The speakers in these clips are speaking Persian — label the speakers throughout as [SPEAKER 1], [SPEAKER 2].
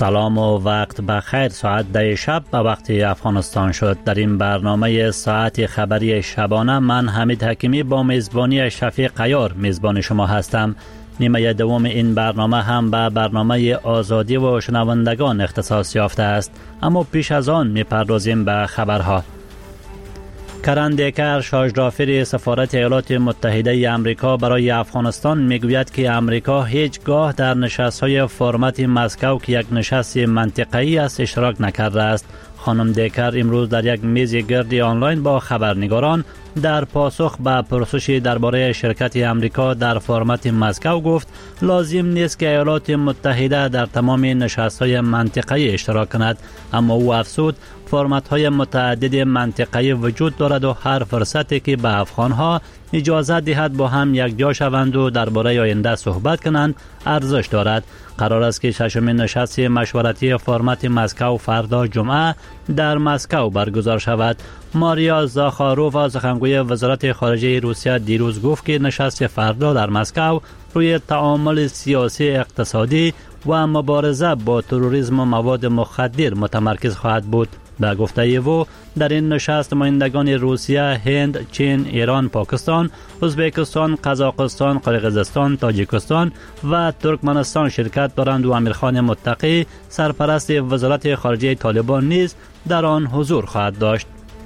[SPEAKER 1] سلام و وقت بخیر. ساعت 10 شب به وقت افغانستان شد. در این برنامه ساعت خبری شبانه من حمید حکیمی با میزبانی شفیق عیار میزبان شما هستم. نیمه دوم این برنامه هم به برنامه آزادی و شنوندگان اختصاص یافته است، اما پیش از آن میپردازیم به خبرها. کرن دیکر، شاژدافر سفارت ایالات متحده آمریکا برای افغانستان میگوید که آمریکا هیچگاه در نشست‌های فرمت مسکو که یک نشست منطقه‌ای است اشتراک نکرده است. خانم دیکر امروز در یک میز گرد آنلاین با خبرنگاران در پاسخ به پرسشی درباره شرکت آمریکا در فرمت مسکو گفت لازم نیست که ایالات متحده در تمام نشست‌های منطقه‌ای اشتراک کند، اما او افزود فرمت‌های متعدد منطقه‌ای وجود دارد و هر فرصتی که به افغان‌ها اجازه دهد با هم یک جا شوند و درباره آینده صحبت کنند ارزش دارد. قرار است که ششمین نشست مشورتی فرمت مسکو فردا جمعه در مسکو برگزار شود. ماریا زاخارووا، سخنگوی وزارت خارجه روسیه، دیروز گفت که نشست فردا در مسکو روی تعامل سیاسی، اقتصادی و مبارزه با تروریسم و مواد مخدر متمرکز خواهد بود. به گفته او در این نشست نمایندگان روسیه، هند، چین، ایران، پاکستان، ازبکستان، قزاقستان، قرقیزستان، تاجیکستان و ترکمنستان شرکت دارند و امیرخان متقی، سرپرست وزارت خارجه طالبان نیز در آن حضور خواهد داشت.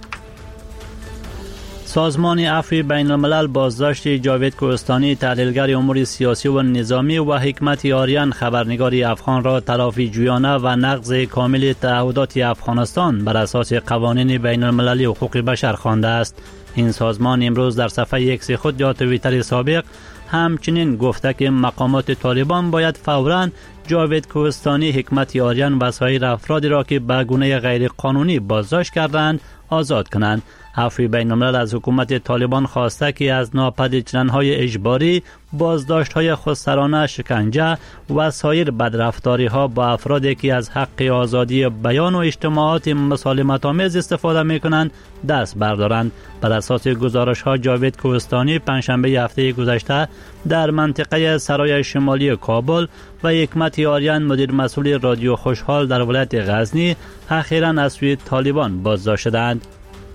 [SPEAKER 1] سازمان عفو بین الملل بازداشت جاوید کوهستانی، تحلیلگر امور سیاسی و نظامی، و حکمت آریان، خبرنگار افغان را تلافی جویانه و نقض کامل تعهدات افغانستان بر اساس قوانین بین المللی حقوق بشر خوانده است. این سازمان امروز در صفحه ایکس خود یا توییتر سابق همچنین گفته که مقامات طالبان باید فوراً جاوید کوهستانی، حکمت آریان و سایر افرادی را که به گونه غیر قانونی بازداشت کردند آزاد کنند. عفو بین الملل از حکومت طالبان خواسته که از ناپدید شدن‌های اجباری، بازداشت‌های خودسرانه، شکنجه و سایر بدرفتاری‌ها با افرادی که از حق آزادی بیان و اجتماعات مسالمت‌آمیز استفاده می‌کنند دست بردارند. بر اساس گزارش‌ها جاوید کوهستانی پنجشنبه هفته گذشته در منطقه سرای شمالی کابل و حکمت آریان، مدیر مسئول رادیو خوشحال در ولایت غزنی، اخیراً از سوی طالبان بازداشت شدند.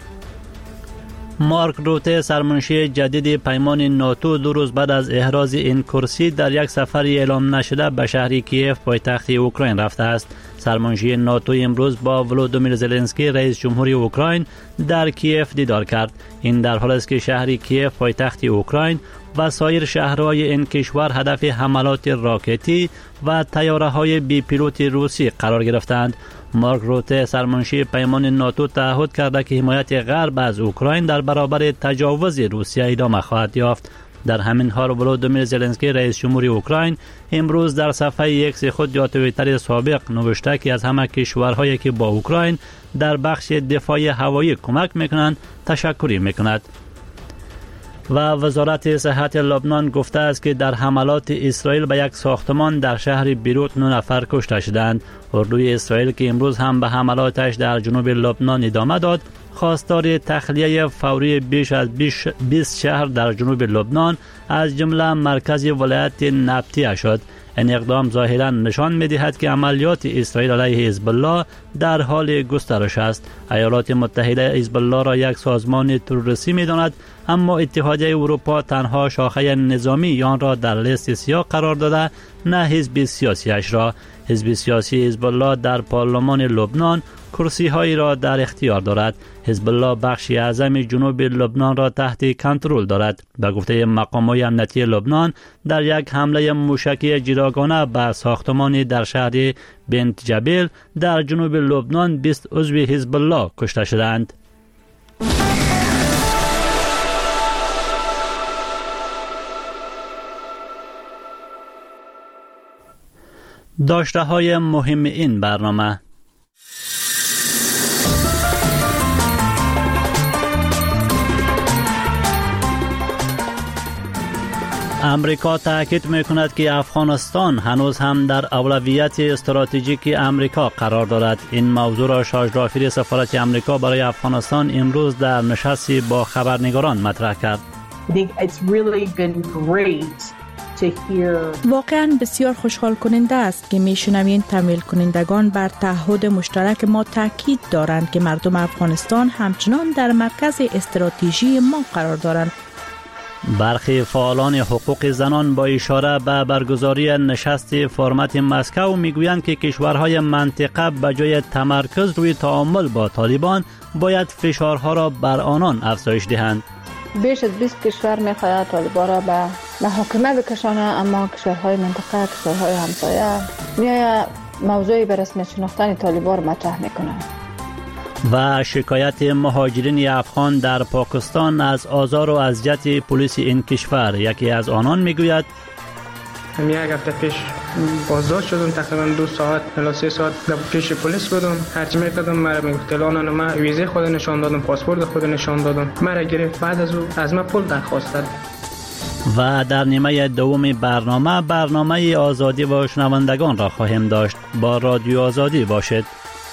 [SPEAKER 1] مارک روته، سرمنشی جدید پیمان ناتو، 2 روز بعد از احراز این کرسی در یک سفر اعلام نشده به شهر کیف پایتخت اوکراین رفته است. سرمنشی ناتو امروز با ولودیمیر زلنسکی، رئیس جمهوری اوکراین، در کیف دیدار کرد. این در حالی است که شهر کیف پایتخت اوکراین و سایر شهرهای این کشور هدف حملات راکتی و طیاره‌های بی پیلوت روسی قرار گرفتند. مارک روته، سرمنشی پیمان ناتو، تعهد کرده که حمایت غرب از اوکراین در برابر تجاوز روسیه ادامه خواهد یافت. در همین حال ولودیمیر زلنسکی، رئیس جمهوری اوکراین، امروز در صفحه ایکس خود یا توییتر سابق نوشته که از همه کشورهایی که با اوکراین در بخش دفاعی هوایی کمک میکنند تشکر میکند. و وزارت صحت لبنان گفته است که در حملات اسرائیل به یک ساختمان در شهر بیروت 9 نفر کشته شدند. اردوی اسرائیل که امروز هم به حملاتش در جنوب لبنان ادامه داد، خواستار تخلیه فوری بیش از 20 شهر در جنوب لبنان از جمله مرکز ولایت نبطیه شد. این اقدام ظاهراً نشان می‌دهد که عملیات اسرائیل علیه حزب الله در حال گسترش است. ایالات متحده حزب الله را یک سازمان تروریستی می‌داند، اما اتحادیه اروپا تنها شاخه نظامی آن را در لیست سیاه قرار داده، نه حزب سیاسیش را. حزب سیاسی حزب الله در پارلمان لبنان کرسی‌هایی را در اختیار دارد. حزب الله بخشی اعظم جنوب لبنان را تحت کنترل دارد. به گفته مقامات امنیتی لبنان، در یک حمله موشکی جداگانه به ساختمانی در شهر بنت جبیل در جنوب لبنان 20 عضو حزب الله کشته شدند. داشته های مهم این برنامه: امریکا تاکید می‌کند که افغانستان هنوز هم در اولویت استراتژیک امریکا قرار دارد. این موضوع را شاژدافر سفارت امریکا برای افغانستان امروز در نشستی با خبرنگاران مطرح کرد.
[SPEAKER 2] I think it's really been great واقعا بسیار خوشحال کننده است که میشنویم تمویل کنندگان بر تعهد مشترک ما تاکید دارند که مردم افغانستان همچنان در مرکز استراتژی ما قرار دارند.
[SPEAKER 1] برخی فعالان حقوق زنان با اشاره به برگزاری نشست فرمت مسکو میگویند که کشورهای منطقه به جای تمرکز روی تعامل با طالبان باید فشارها را بر آنان افزایش دهند.
[SPEAKER 3] بیش از 20 کشور میخواهد طالبان را به محاکمه بکشانه، اما کشورهای منطقه، کشورهای همسایه میآید موضوعی به رسمیت شناختن طالبان را مطرح میکنند.
[SPEAKER 1] و شکایت مهاجرین افغان در پاکستان از آزار و اذیت پلیس این کشور. یکی از آنان میگوید
[SPEAKER 4] یک هفته پیش بازداشت شدم، تقریبا 2 ساعت الی 3 ساعت در پیش پلیس بودم. هرچی میکردم مرا میگفت الان من ویزه خود نشان دادم، پاسپورت خود نشان دادم، مرا گرفت. بعد از من پول درخواست داد.
[SPEAKER 1] و در نیمه دوم برنامه آزادی و شنوندگان را خواهیم داشت. با رادیو آزادی باشد.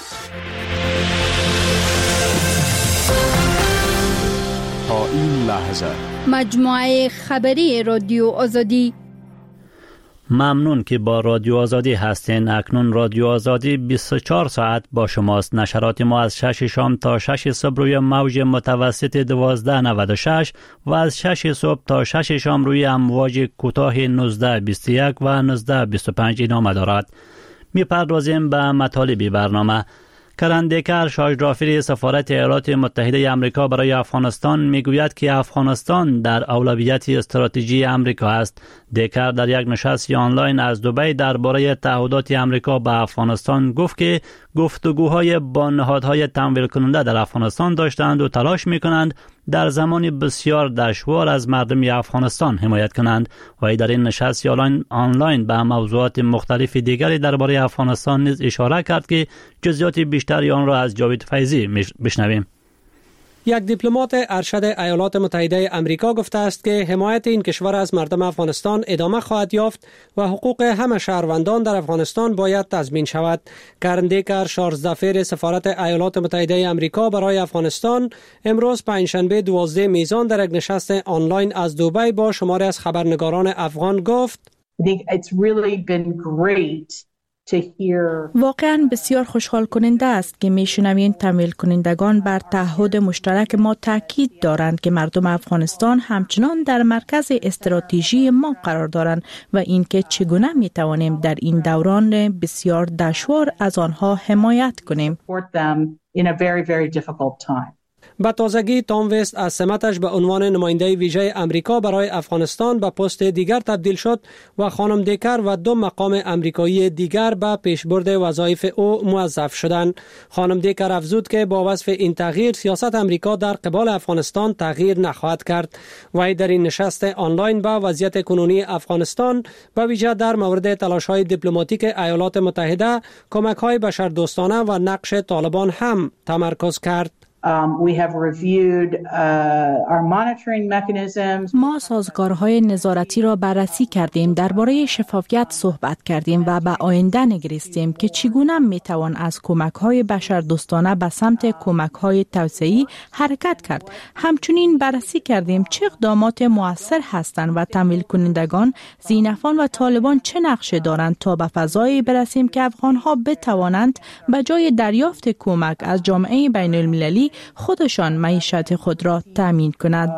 [SPEAKER 5] تا این لحظه
[SPEAKER 6] مجموعه خبری رادیو آزادی.
[SPEAKER 1] ممنون که با رادیو آزادی هستین. اکنون رادیو آزادی 24 ساعت با شماست. نشرات ما از 6 شام تا 6 صبح روی موج متوسط 1296 و از 6 صبح تا 6 شام روی امواج کوتاه 1921 و 1925 ادامه دارد. میپردازیم به مطالب برنامه. کرن دیکر شاهرافی سفارت ایالات متحده آمریکا برای افغانستان میگوید که افغانستان در اولویت استراتژی آمریکا است. دیکر در یک نشست آنلاین از دبی درباره تعهدات آمریکا به افغانستان گفت که گفتگوهای با نهادهای تمویل کننده در افغانستان داشتند و تلاش میکنند در زمان بسیار دشوار از مردم افغانستان حمایت کنند. و در این نشست آنلاین به موضوعات مختلف دیگری درباره افغانستان نیز اشاره کرد که جزئیات بیشتری آن را از جاوید فیضی بشنویم.
[SPEAKER 7] یک دیپلمات ارشد ایالات متحده آمریکا گفته است که حمایت این کشور از مردم افغانستان ادامه خواهد یافت و حقوق همه شهروندان در افغانستان باید تضمین شود. کرن دیکر 16 سفیر سفارت ایالات متحده آمریکا برای افغانستان امروز پنجشنبه 12 میزان در یک نشست آنلاین از دبی با شماری از خبرنگاران افغان گفت
[SPEAKER 2] واقعا بسیار خوشحال کننده است که میشنویم تمویل کنندگان بر تعهد مشترک ما تاکید دارند که مردم افغانستان همچنان در مرکز استراتژی ما قرار دارند و اینکه چگونه میتوانیم در این دوران بسیار دشوار از آنها حمایت کنیم.
[SPEAKER 7] به تازگی تام وست از سمتش به عنوان نماینده ویژه امریکا برای افغانستان به پست دیگر تبدیل شد و خانم دیکر و 2 مقام امریکایی دیگر به پیشبرد وظایف او موظف شدند. خانم دیکر افزود که با وصف این تغییر سیاست امریکا در قبال افغانستان تغییر نخواهد کرد. و در این نشست آنلاین به وضعیت کنونی افغانستان به ویژه در مورد تلاش‌های دیپلماتیک ایالات متحده، کمک‌های بشردوستانه و نقش طالبان هم تمرکز کرد.
[SPEAKER 2] ما سازگارهای نظارتی را بررسی کردیم، درباره شفافیت صحبت کردیم و به آینده نگریستیم که چگونه میتوان از کمک‌های بشردوستانه به سمت کمک‌های توسعه‌ای حرکت کرد. همچنین بررسی کردیم چه اقدامات مؤثر هستند و تمویل کنندگان، زینفان و طالبان چه نقشه دارند تا به فضایی برسیم که افغان‌ها بتوانند به جای دریافت کمک از جامعه بین‌المللی خودشان معیشت خود را تامین کنند.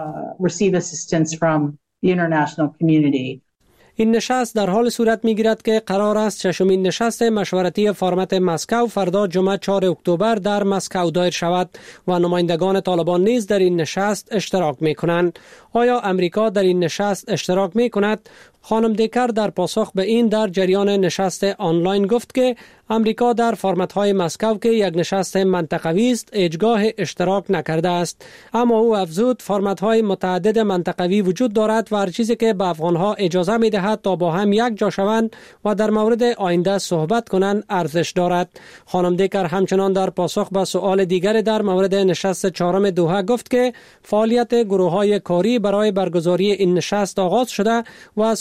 [SPEAKER 7] این نشست در حال صورت می‌گیرد که قرار است 6مین نشست مشورتی فرمت مسکو فردا جمعه 4 اکتبر در مسکو دایر شود و نمایندگان طالبان نیز در این نشست اشتراک می‌کنند. آیا امریکا در این نشست اشتراک می‌کند؟ خانم دیکر در پاسخ به این در جریان نشست آنلاین گفت که امریکا در فرمت‌های مسکو که یک نشست منطقوی است هیچگاه اشتراک نکرده است. اما او افزود فرمت‌های متعدد منطقوی وجود دارد و هر چیزی که به افغان‌ها اجازه می‌دهد تا با هم یک جا شوند و در مورد آینده صحبت کنند ارزش دارد. خانم دیکر همچنان در پاسخ به سؤال دیگر در مورد نشست 4 دوحه گفت که فعالیت گروه‌های کاری برای برگزاری این نشست آغاز شده و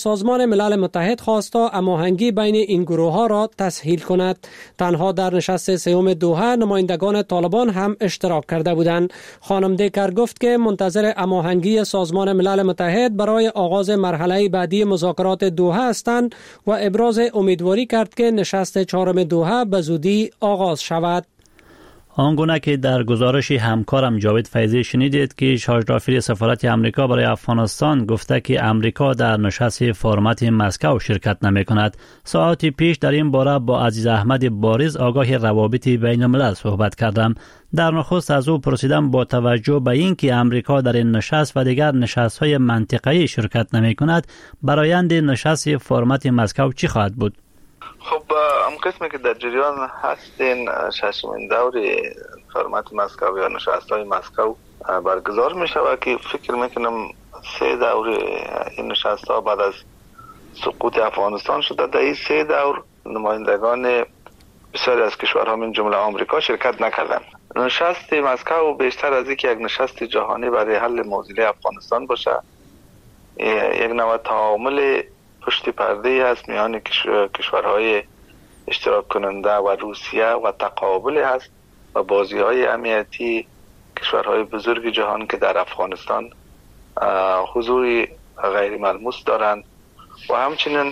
[SPEAKER 7] سازمان ملل متحد خواست تا هماهنگی بین این گروه ها را تسهیل کند. تنها در نشست سوم دوحه نمایندگان طالبان هم اشتراک کرده بودند. خانم دیکر گفت که منتظر هماهنگی سازمان ملل متحد برای آغاز مرحله بعدی مذاکرات دوحه هستند و ابراز امیدواری کرد که نشست چهارم دوحه به زودی آغاز شود.
[SPEAKER 1] آنگونه که در گزارش همکارم جاوید فیضی شنیدید که شاهدرافی سفارت امریکا برای افغانستان گفته که امریکا در نشست فرمت مسکو شرکت نمی کند. ساعتی پیش در این باره با عزیز احمد بارز آگاه روابط بین الملل صحبت کردم. در نخست از او پرسیدم با توجه به اینکه امریکا در این نشست و دیگر نشست‌های منطقه‌ای شرکت نمی کند، برآیند نشست فرمت مسکو چی خواهد بود؟
[SPEAKER 8] خب قسمی که در جریان هستین ششمین دور فرمت مسکو یا نشست‌های مسکو برگزار می شود که فکر میکنم 3 دور این نشست‌ها بعد از سقوط افغانستان شده. در این 3 دور نمایندگان بسیاری از کشورها من جمله آمریکا شرکت نکردند. نشست مسکو بیشتر از یک نشست جهانی برای حل معضل افغانستان باشه، یک نوع تعامل پشت پرده است میان کشورهای اشتراک کننده و روسیه و تقابل است و بازی‌های امنیتی کشورهای بزرگ جهان که در افغانستان حضور غیر ملموس دارند و همچنین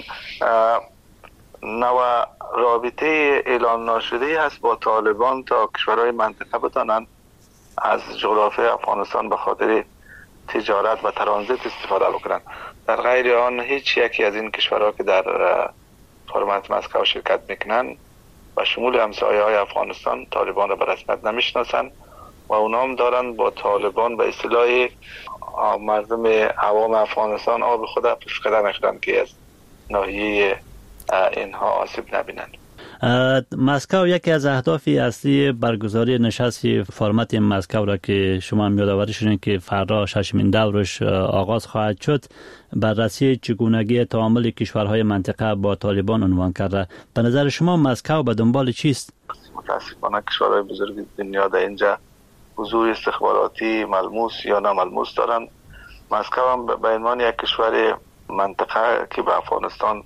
[SPEAKER 8] نوع رابطه اعلان ناشده است با طالبان تا کشورهای منطقه بتانند از جغرافیای افغانستان به خاطر تجارت و ترانزیت استفاده بکنند. در غیر آن هیچ یکی از این کشورها که در فرمت مسکو شرکت میکنن و شمول همسایه‌های افغانستان طالبان را به رسمیت نمیشناسند و اونا هم دارن با طالبان به اصطلاح مردم عوام افغانستان آب خود پشت میکنن که از ناحیه اینها آسیب نبینند.
[SPEAKER 1] مسکو یکی از اهداف اصلی برگزاری نشست فرمت مسکو را که شما هم یادآوری شدین که فردا ششمین دورش آغاز خواهد شد، بررسی چگونگی تعامل کشورهای منطقه با طالبان عنوان کرده. به نظر شما مسکو به دنبال چیست؟
[SPEAKER 8] متاسفانه کشورهای بزرگ دنیا در اینجا حضور استخباراتی ملموس یا ناملموس دارند. مسکو هم به عنوان یک کشور منطقه که به افغانستان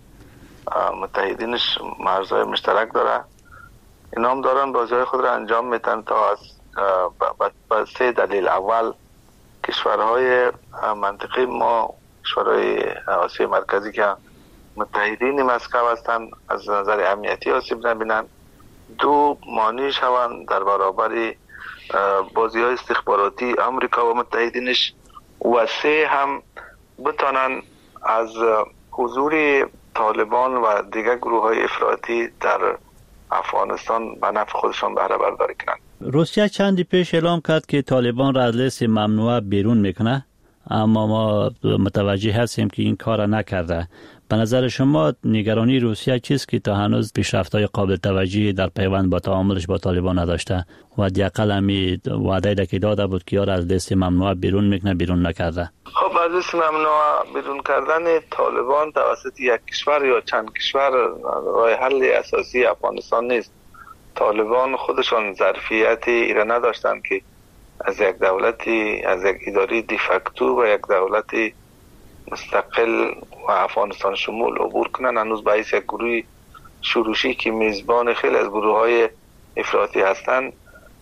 [SPEAKER 8] متحدینش مرزهای مشترک داره، اینا هم دارن بازی‌های خود را انجام میتن تا از با 3 دلیل. اول کشورهای منطقه ما، کشورهای آسیای مرکزی که متحدین مسکو هستند، از نظر امنیتی آسیب نبینن. 2 مانع شوند در برابر بازی‌های استخباراتی آمریکا و متحدینش و 3 هم بتانن از حضور طالبان و دیگر گروه‌های افراطی در افغانستان به نفع خودشان بهره برداری کنند.
[SPEAKER 1] روسیه چندی پیش اعلام کرد که طالبان را از لیست ممنوعه بیرون میکنه، اما ما متوجه هستیم که این کار را نکرده. به نظر شما نگرانی روسیه چیست که تا هنوز پیشرفت‌های قابل توجهی در پیوند با تعاملش با طالبان نداشته و حداقل همی وعده که داده بود که یار از لیست ممنوعه بیرون میکنه، بیرون نکرده؟
[SPEAKER 8] خب از لیست ممنوعه بیرون کردن طالبان توسط یک کشور یا چند کشور راه حل اساسی افغانستان نیست. طالبان خودشان ظرفیت ایره نداشتند که از یک دولتی، از یک اداره دیفکتو و یک دولتی مستقل و افغانستان شمول عبور کنن. هنوز باعث یک گروه شروشی که میزبان خیلی از گروه‌های افراطی هستند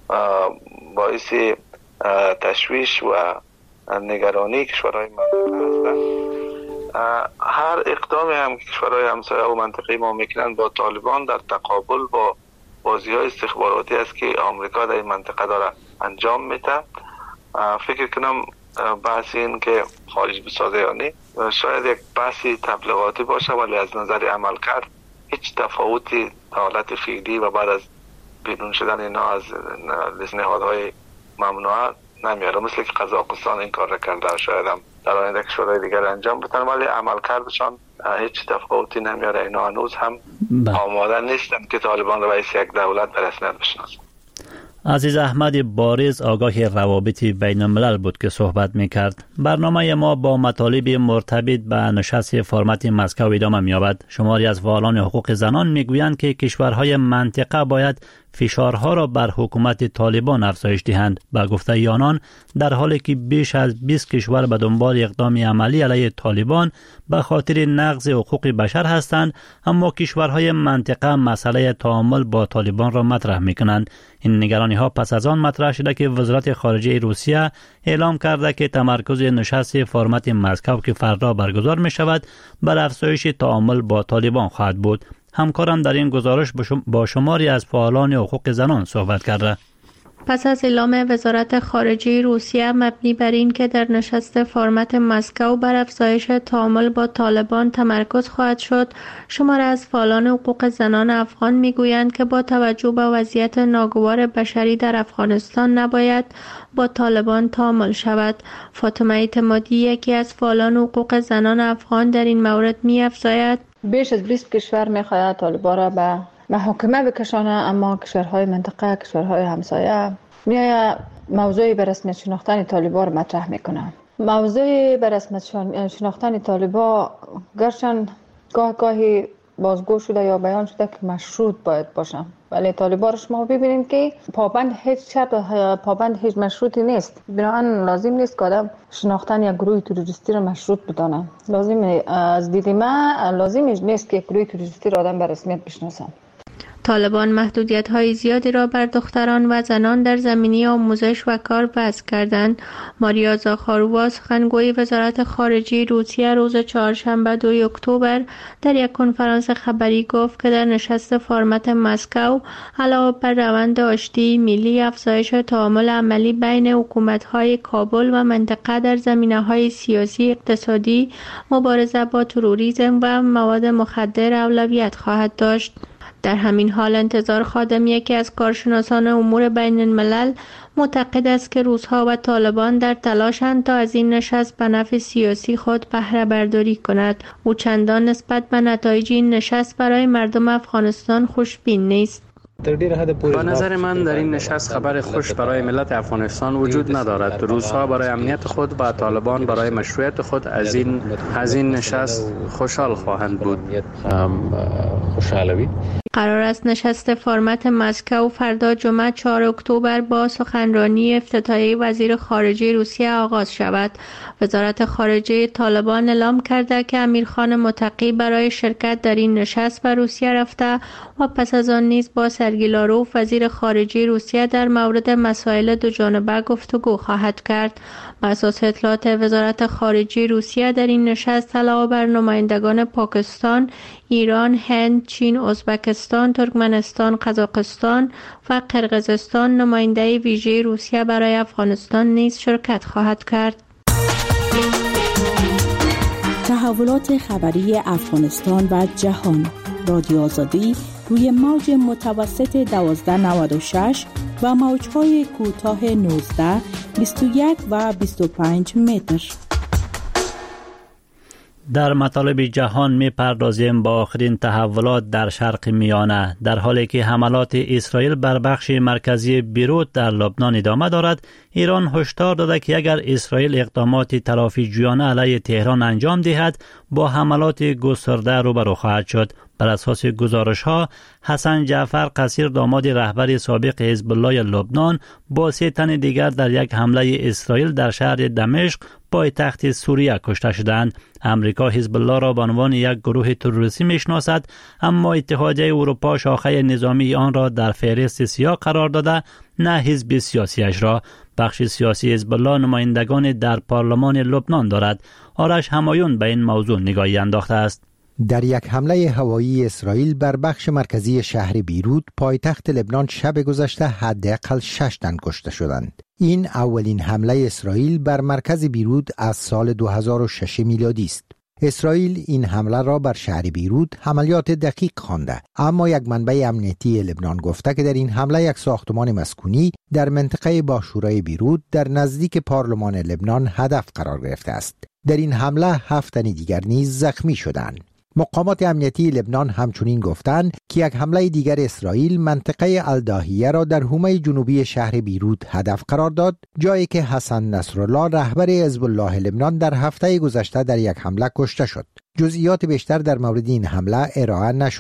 [SPEAKER 8] باعث تشویش و نگرانی کشورهای منطقه هستند. هر اقدامی هم که کشورهای همسایه و منطقه ما میکنن با طالبان در تقابل با بازی‌های استخباراتی است که آمریکا در این منطقه داره انجام میده. فکر کنم بحث این که خارج بسازه یا نه شاید یک بحثی تبلیغاتی باشه، ولی از نظر عمل کرد هیچ تفاوتی حالت فعلی و بعد از بیرون شدن اینا از نهادهای ممنوعه نمیاره. مثل که قزاقستان این کار را کرده، شاید هم در آینده کشورهای دیگر انجام بدن، ولی عمل کردشان هیچ تفاوتی نمیاره. اینا هنوز هم آماده نیستند که طالبان را رئیس یک دولت به رسمیت بشناسند.
[SPEAKER 1] عزیز احمد بارز آگاه روابط بین الملل بود که صحبت میکرد. برنامه ما با مطالب مرتبط به نشست فرمت مسکو ادامه می‌یابد. شماری از فعالان حقوق زنان میگویند که کشورهای منطقه باید فشارها را بر حکومت طالبان افزایش دهند. به گفته آنان در حالی که بیش از 20 کشور به دنبال اقدام عملی علیه طالبان به خاطر نقض حقوق بشر هستند، اما کشورهای منطقه مسئله تعامل با طالبان را مطرح می‌کنند. این نگرانی ها پس از آن مطرح شده که وزارت خارجه روسیه اعلام کرده که تمرکز نشست فرمت مسکو که فردا برگزار می شود بر افزایش تعامل با طالبان خواهد بود. همکارم در این گزارش با شماری از فعالان حقوق زنان صحبت کرده.
[SPEAKER 9] پس از اعلام وزارت خارجه روسیه مبنی بر این که در نشست فرمت مسکو بر افزایش تعامل با طالبان تمرکز خواهد شد، شمار از فعالان حقوق زنان افغان میگویند که با توجه به وضعیت ناگوار بشری در افغانستان نباید با طالبان تعامل شود. فاطمه اعتمادی یکی از فعالان حقوق زنان افغان در این مورد می‌افزاید:
[SPEAKER 3] بیش از 20 کشور می‌خواهد طالبان را به محاکمه بکشانه، اما کشورهای منطقه، کشورهای همسایه میآید موضوعی به رسمیت شناختن طالبان را مطرح میکنه. موضوعی به رسمیت شناختن طالبان گرچند گاهی بازگو شده یا بیان شده که مشروط باید باشه، ولی طالبان شما ببینید که پابند هیچ شرط، پابند هیچ مشروطی نیست. بنابراین لازم نیست که آدم شناختن یک گروه تروریستی را مشروط بدانه. از دید من لازم نیست که گروه تروریستی را آدم به رسمیت بشناسه.
[SPEAKER 9] طالبان محدودیت‌های زیادی را بر دختران و زنان در زمینه آموزش و کار وضع کردند. ماریا زاخاروا، سخنگوی وزارت خارجه روسیه، روز چهارشنبه 2 اکتبر در یک کنفرانس خبری گفت که در نشست فرمت مسکو علاوه بر روند آشتی ملی، افزایش تعامل عملی بین حکومت‌های کابل و منطقه در زمینه‌های سیاسی، اقتصادی، مبارزه با تروریسم و مواد مخدر اولویت خواهد داشت. در همین حال انتظار خادم، یکی از کارشناسان امور بین الملل، معتقد است که روس‌ها و طالبان در تلاشند تا از این نشست به نفع سیاسی خود بهره برداری کند. او چندان نسبت به نتایج این نشست برای مردم افغانستان خوشبین نیست.
[SPEAKER 10] با نظر من در این نشست خبر خوش برای ملت افغانستان وجود ندارد. روس‌ها برای امنیت خود و طالبان برای مشروعیت خود از این نشست خوشحال خواهند بود.
[SPEAKER 9] قرار است نشست فرمت مسکو فردا جمعه 4 اکتبر با سخنرانی افتتاحیه وزیر خارجه روسیه آغاز شود. وزارت خارجه طالبان اعلام کرده که امیرخان متقی برای شرکت در این نشست به روسیه رفته و پس از آن نیز با سرگی لاروف وزیر خارجه روسیه در مورد مسائل دوجانبه گفتگو خواهد کرد. بر اساس اطلاعات وزارت خارجه روسیه در این نشست علاوه بر نمایندگان پاکستان، ایران، هند، چین، ازبکستان، ترکمنستان، قزاقستان و قرقیزستان نماینده ویژه روسیه برای افغانستان نیز شرکت خواهد کرد.
[SPEAKER 2] تحولات خبری افغانستان و جهان. رادیو آزادی روی موج متوسط 1296 و موج‌های کوتاه 19، 21 و 25 متر.
[SPEAKER 1] در مطالب جهان می پردازیم با آخرین تحولات در شرق میانه. در حالی که حملات اسرائیل بر بخش مرکزی بیروت در لبنان ادامه دارد، ایران هشدار داده که اگر اسرائیل اقدامات تلافی جویانه علیه تهران انجام دهد، با حملات گسترده روبرو خواهد شد. بر اساس گزارش‌ها، حسن جعفر قصیر، داماد رهبر سابق حزب الله لبنان، با 3 تن دیگر در یک حمله اسرائیل در شهر دمشق پایتخت سوریه کشته شدند. امریکا حزب الله را به عنوان یک گروه تروریستی میشناسد، اما اتحادیه اروپا شاخه نظامی آن را در فهرست سیاه قرار داده، نه حزب سیاسیش را. بخش سیاسی حزب الله نمایندگان در پارلمان لبنان دارد. آرش همایون به این موضوع نگاهی انداخته است.
[SPEAKER 11] در یک حمله هوایی اسرائیل بر بخش مرکزی شهر بیروت، پایتخت لبنان، شب گذشته حداقل 6 تن کشته شدند. این اولین حمله اسرائیل بر مرکز بیروت از سال 2006 میلادی است. اسرائیل این حمله را بر شهر بیروت عملیات دقیق خوانده، اما یک منبع امنیتی لبنان گفته که در این حمله یک ساختمان مسکونی در منطقه باشورای بیروت در نزدیک پارلمان لبنان هدف قرار گرفته است. در این حمله 7 تن دیگر نیز زخمی شدند. مقامات امنیتی لبنان همچنین گفتند که یک حمله دیگر اسرائیل منطقه الداهیه را در حومه جنوبی شهر بیروت هدف قرار داد، جایی که حسن نصرالله رهبر حزب الله لبنان در هفته گذشته در یک حمله کشته شد. جزئیات بیشتر در مورد این حمله ارائه نشده.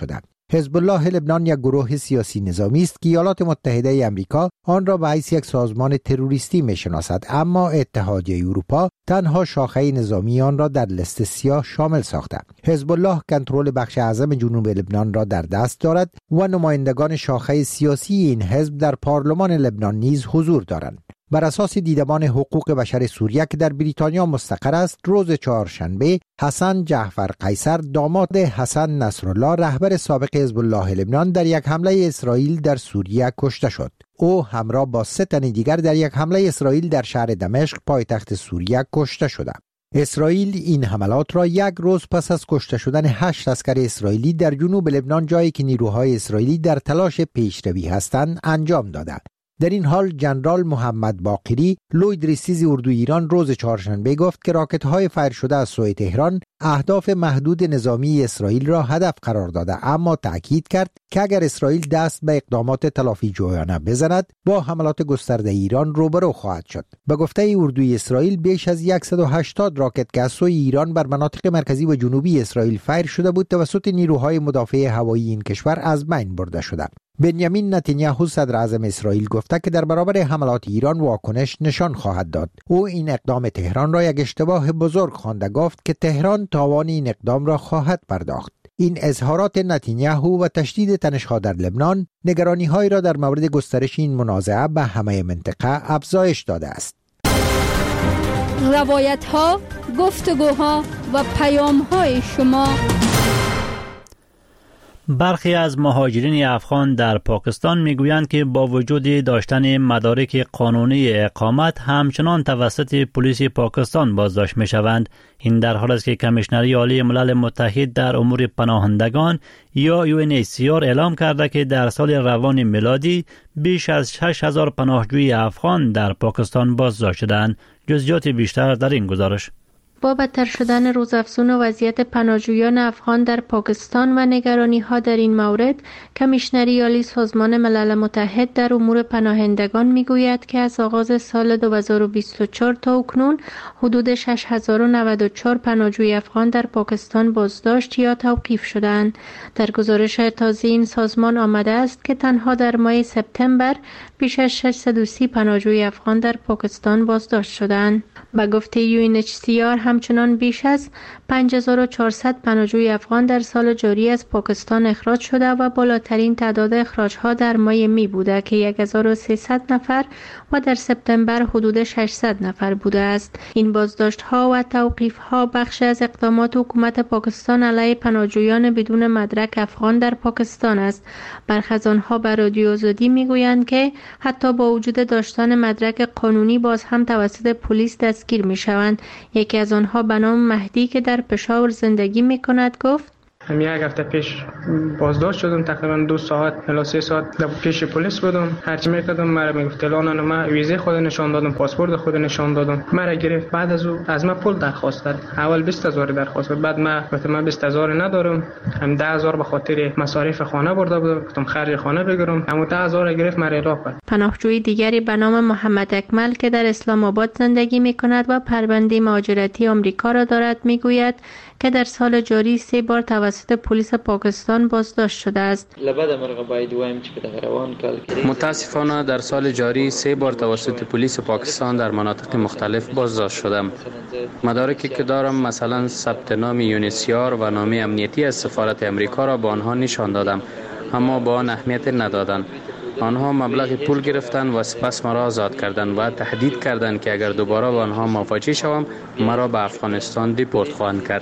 [SPEAKER 11] حزب الله لبنان یک گروه سیاسی نظامی است که ایالات متحده آمریکا آن را به حیث یک سازمان تروریستی می‌شناسد، اما اتحادیه اروپا تنها شاخه نظامی آن را در لیست سیاه شامل ساخته. حزب الله کنترل بخش اعظم جنوب لبنان را در دست دارد و نمایندگان شاخه سیاسی این حزب در پارلمان لبنان نیز حضور دارند. بر اساس دیدبان حقوق بشر سوریه که در بریتانیا مستقر است، روز چهارشنبه حسن جعفر قیصر داماد حسن نصرالله رهبر سابق حزب الله لبنان در یک حمله اسرائیل در سوریه کشته شد. او همراه با 3 تن دیگر در یک حمله اسرائیل در شهر دمشق پایتخت سوریه کشته شده. اسرائیل این حملات را یک روز پس از کشته شدن 8 عسکر اسرائیلی در جنوب لبنان، جایی که نیروهای اسرائیلی در تلاش پیشروی هستند، انجام داده. در این حال جنرال محمد باقری لوید ریسیز اردوی ایران روز چهارشنبه گفت که راکت‌های فایر شده از سوی تهران اهداف محدود نظامی اسرائیل را هدف قرار داده، اما تأکید کرد که اگر اسرائیل دست به اقدامات تلافی جویانه بزند با حملات گسترده ایران روبرو خواهد شد. به گفته اردوی اسرائیل بیش از 180 راکت که از سوی ایران بر مناطق مرکزی و جنوبی اسرائیل فایر شده بود توسط نیروهای مدافع هوایی این کشور از بین برده شده. بنیامین نتانیاهو صدر اعظم اسرائیل گفته که در برابر حملات ایران واکنش نشان خواهد داد. او این اقدام تهران را یک اشتباه بزرگ خوانده، گفت که تهران تاوان این اقدام را خواهد پرداخت. این اظهارات نتانیاهو و تشدید تنش‌ها در لبنان نگرانی‌هایی را در مورد گسترش این منازعه به همه منطقه افزایش داده است.
[SPEAKER 6] روایت‌ها، گفتگوها و پیام‌های شما.
[SPEAKER 1] برخی از مهاجرین افغان در پاکستان میگویند که با وجود داشتن مدارک قانونی اقامت همچنان توسط پلیس پاکستان بازداشت میشوند. این در حالی است که کمیشنری عالی ملل متحد در امور پناهندگان یا UNHCR اعلام کرده که در سال روان میلادی بیش از 6000 پناهجوی افغان در پاکستان بازداشت شدند. جزئیات بیشتر در این گزارش.
[SPEAKER 9] با بدتر شدن روزافزون وضعیت پناهجویان افغان در پاکستان و نگرانی‌ها در این مورد، کمیشنری عالی سازمان ملل متحد در امور پناهندگان میگوید که از آغاز سال 2024 تا اکنون حدود 6094 پناهجوی افغان در پاکستان بازداشت یا توقیف شدند. در گزارش تازه این سازمان آمده است که تنها در ماه سپتامبر بیش از 630 پناهجوی افغان در پاکستان بازداشت شدند. به گفته UNHCR همچنان بیش از 5400 پناهجوی افغان در سال جاری از پاکستان اخراج شده و بالاترین تعداد اخراج‌ها در ماه می بوده که 1300 نفر و در سپتامبر حدود 600 نفر بوده است. این بازداشت‌ها و توقیف‌ها بخش از اقدامات حکومت پاکستان علیه پناهجویان بدون مدرک افغان در پاکستان است. برخی از آنها به رادیو آزادی میگویند که حتی با وجود داشتن مدرک قانونی باز هم توسط پلیس دستگیر میشوند. یکی از آنها به نام مهدی که در پشاور زندگی میکند گفت:
[SPEAKER 4] یک هفته پیش بازداشت شدم، تقریبا 2 ساعت الی 3 ساعت در پیش پلیس بودم. هرچی میکردم مرا میگفت الان من ویزه خود نشان دادم، پاسپورت خود نشان دادم، مرا گرفت. بعد از من پول درخواست کرد. اول 20000 درخواست کرد، بعد من 20000 ندارم، هم 10000 به خاطر مصارف خانه برده بودم، گفتم خرج خانه بگیرم، اما 10000 گرفت مرا اعلام کرد.
[SPEAKER 9] پناهجوی دیگری به نام محمد اکمل که در اسلام آباد زندگی میکند و پرونده مهاجرتی آمریکا را دارد میگوید که در سال جاری 3 بار توسط پلیس پاکستان بازداشت شده است.
[SPEAKER 10] متاسفانه در سال جاری 3 بار توسط پلیس پاکستان در مناطق مختلف بازداشت شدم. مدارکی که دارم مثلا ثبت نام یونیسیار و نامه امنیتی از سفارت امریکا را به آنها نشان دادم، اما با آن اهمیت ندادند. آنها مبلغ پول گرفتند و سپس مرا آزاد کردند و تهدید کردند که اگر دوباره با آنها موافقت شوم مرا به افغانستان دیپورت خواهند کرد.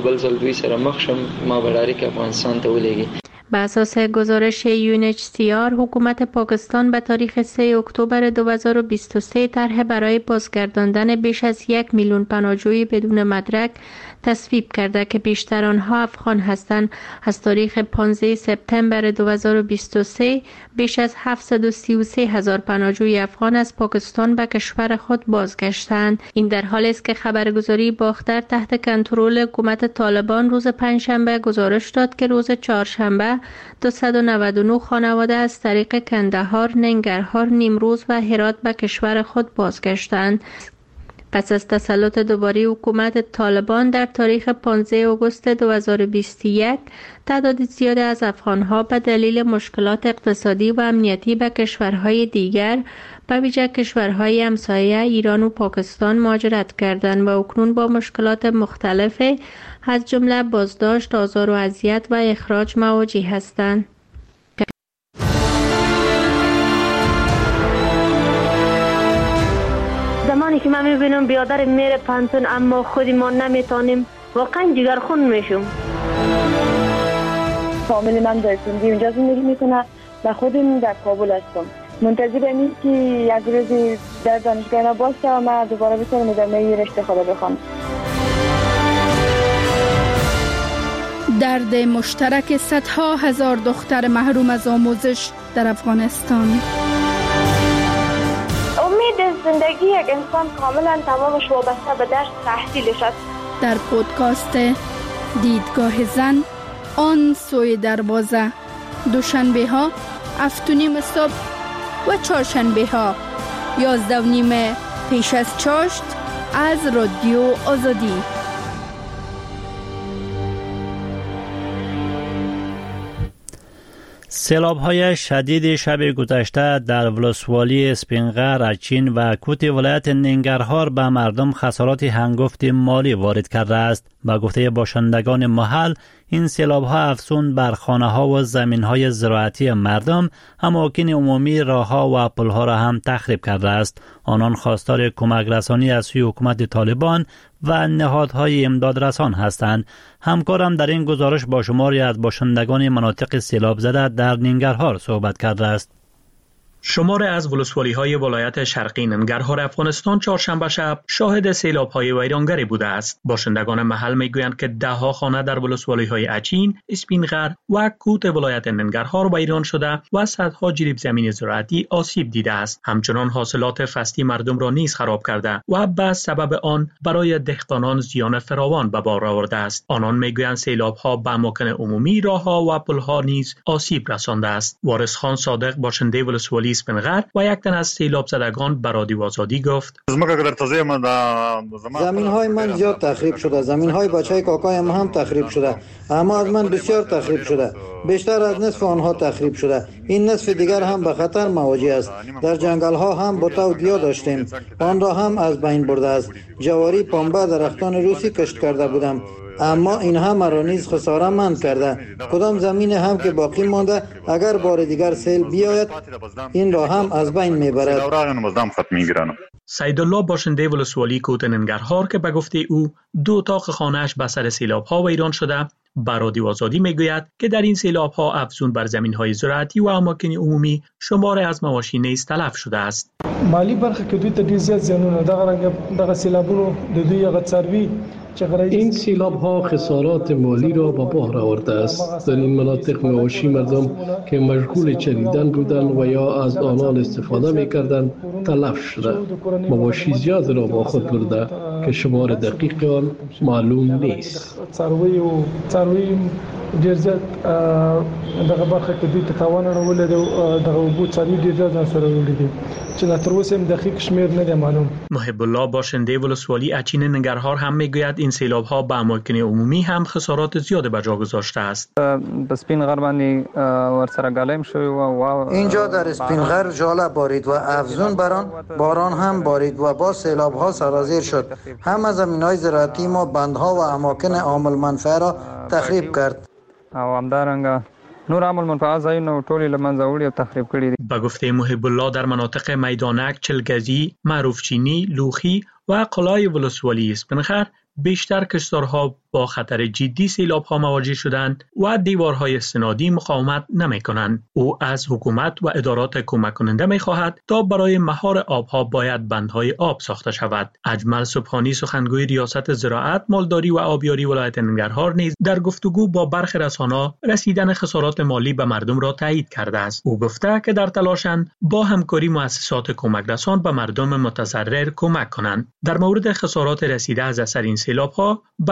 [SPEAKER 9] به اساس گزارش UNHCR، حکومت پاکستان به تاریخ 3 اکتبر 2023 طرح برای بازگرداندن بیش از 1 میلیون پناهجوی بدون مدرک تصویب کرده که بیشتر آنها افغان هستند. از تاریخ 15 سپتامبر 2023 بیش از 733,000 پناهجوی افغان از پاکستان به کشور خود بازگشتند. این در حالی است که خبرگزاری باختر تحت کنترل حکومت طالبان روز پنجشنبه گزارش داد که روز چهارشنبه 299 خانواده از طریق کندهار، ننگرهار، نیمروز و هرات به کشور خود بازگشتند. پس از تسلط دوباره حکومت طالبان در تاریخ 15 آگوست 2021 تعداد زیاد از افغانها به دلیل مشکلات اقتصادی و امنیتی به کشورهای دیگر به ویژه کشورهای همسایه ایران و پاکستان مهاجرت کردند و اکنون با مشکلات مختلفی از جمله بازداشت، آزار و اذیت و اخراج مواجه هستند.
[SPEAKER 12] زمانی که من میبینم بیادر میره پانتون اما خودی ما نمیتونیم، واقعا جگرخون میشم.
[SPEAKER 13] فامیلی من در سندی اونجا زندگی میکنه و خودم در کابل هستم. منتظر اینم که یک روزی در دانشگاه باشه و من دوباره بتونم ادامه رشته خود بخونم.
[SPEAKER 6] درد مشترک صدها هزار دختر محروم از آموزش در افغانستان.
[SPEAKER 12] امید زندگی یک انسان کاملا تمامش وابسته به درس تحصیلش است.
[SPEAKER 6] در پودکاست دیدگاه زن آن سوی دروازه، دوشنبه ها 7:30 صبح و چهارشنبه ها 11:30 پیش از چاشت از رادیو آزادی.
[SPEAKER 1] سیلاب‌های شدید شب گذشته در ولسوالی اسپینغر، اچین و کوت ولایت ننگرهار به مردم خسارات هنگفت مالی وارد کرده است. با گفته باشندگان محل، این سیلاب‌ها افزون بر خانه‌ها و زمین‌های زراعتی مردم، اماکن عمومی، راه‌ها و پل‌ها را هم تخریب کرده است. آنان خواستار کمک رسانی از سوی حکومت طالبان و نهادهای امداد رسان هستند. همکارم در این گزارش با شماری از باشندگان مناطق سیلاب زده در ننگرهار صحبت کرده است.
[SPEAKER 14] شماری از ولسوالی‌های ولایت شرقی ننگرهار افغانستان چهارشنبه شب شاهد سیلاب‌های ویرانگری بوده است. باشندگان محل می‌گویند که ده‌ها خانه در ولسوالی‌های اچین، اسپینغر و کوت ولایت ننگرهار ویران شده و صدها جریب زمین زراعتی آسیب دیده است. همچنان حاصلات فصلی مردم را نیز خراب کرده و به سبب آن برای دهقانان زیان فراوان به بار آورده است. آنان می‌گویند سیلاب‌ها به اماکن عمومی، راه‌ها و پل‌ها نیز آسیب رسانده است. وارث خان صادق باشنده ولسوالی اسپینغر و یک تن از سیلاب زدگان به رادیو آزادی گفت:
[SPEAKER 15] زمین‌های من زیاد تخریب شده، زمین‌های بچه‌های کاکایم هم تخریب شده، اما از من بسیار تخریب شده. بیشتر از نصف آنها تخریب شده. این نصف دیگر هم به خطر مواجه است. در جنگل‌ها هم بوتا و گیا داشتیم، آن را هم از بین برده است. جواری، پنبه، درختان روسی کشت کرده بودم، اما اینها مرا نیز خساره مند کرده. کدام زمین هم که باقی مانده اگر بار دیگر سیل بیاید این را هم از بین میبرد.
[SPEAKER 14] سیدالله باشنده ولسوالی کوت ننگرهار که به گفته او 2 اتاق خانه‌اش به سر سیلاب‌ها ویران شده، به رادیو آزادی میگوید که در این سیلاب‌ها افزون بر زمین‌های زراعتی و اماکن عمومی شمار از مواشی نیز تلف شده است.
[SPEAKER 16] مالی برخه که دوی ته ډیر زیات زیانونه دغه سیلابونو د دوی هغه څاروي
[SPEAKER 17] این سیلاب ها خسارات مالی را به بار آورده است. در این مناطق مواشی مردم که مشغول چریدن بودند و یا از آنان استفاده می‌کردند تلف شده. مواشی زیاد را با خود برده که شمار دقیق آن معلوم نیست.
[SPEAKER 16] څاروي ډیر زیات دغه برخه کې دوی ته تاوان راولید او دغه وبو څاروي ډیر زیات سره ولیدي چې لا تر اوسه هم دقیق شمیر نه دی معلوم.
[SPEAKER 14] محب الله باشنده ولسوالی اچین ننگرهار هم میگوید این سیلاب ها به اماکن عمومی هم خسارات زیاد به جا گذاشته است.
[SPEAKER 18] اسپینغر باندې ورسره ګالم شوی و
[SPEAKER 15] اینجا در اسپینغر ژاله بارید و افزون بران باران هم بارید و با سیلاب ها سرازیر شد. هم از زمین‌های زراعتی ما بندها و اماکن عامل منفعه را تخریب کرد.
[SPEAKER 18] او همدارنګه نور عامل منفعه ځایونه ټول له منځه وړي او تخریب کړي دي.
[SPEAKER 14] به گفته محب الله در مناطق میدانک، چلگزی، معروفچینی، لوخی و قلای ولسوالی اسپینغر بیشتر کشتارها با خطر جدی سیلاب‌ها مواجه شدند و دیوارهای سنادی مقاومت نمی‌کنند. او از حکومت و ادارات کمک کننده می‌خواهد تا برای مهار آب‌ها باید بندهای آب ساخته شود. اجمل سبحانی سخنگوی ریاست زراعت، مالداری و آبیاری ولایت ننگرهار نیز در گفتگو با برخی رسانه‌ها رسیدن خسارات مالی به مردم را تایید کرده است. او گفته که در تلاشند با همکاری مؤسسات کمک رسان به مردم متضرر کمک کنند. در مورد خسارات رسیده از اثر این سیلاب‌ها به مردم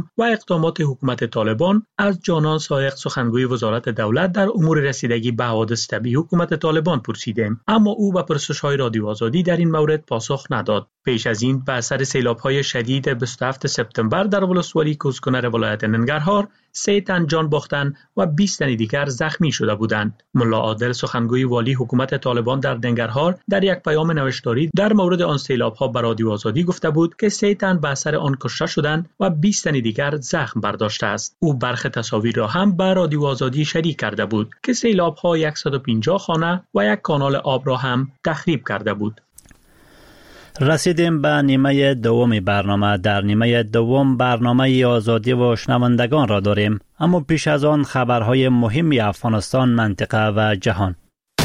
[SPEAKER 14] نظام و اقدامات حکومت طالبان از جانان سایق سخنگوی وزارت دولت در امور رسیدگی به حوادث طبیعی حکومت طالبان پرسیدیم، اما او به پرسش‌های رادیو آزادی در این مورد پاسخ نداد. پیش از این به اثر سیلاب‌های شدید 27 سپتامبر در ولسوالی کوزکنر ولایت ننگرهار 3 تن جان باختند و 20 تن دیگر زخمی شده بودند. ملا عادل سخنگوی والی حکومت طالبان در ننگرهار در یک پیام نوشتاری در مورد آن سیلاب‌ها به رادیو آزادی گفته بود که 3 تن به اثر آن کشته شدند و 20 تن دیگر زخم برداشته است. او برخی تصاویر را هم به رادیو آزادی شریک کرده بود که سیلاب‌ها 150 خانه و یک کانال آب را هم تخریب کرده بود.
[SPEAKER 1] رسیدیم به نیمه دوم برنامه. در نیمه دوم برنامه آزادی و شنوندگان را داریم، اما پیش از آن خبرهای مهمی افغانستان، منطقه و جهان.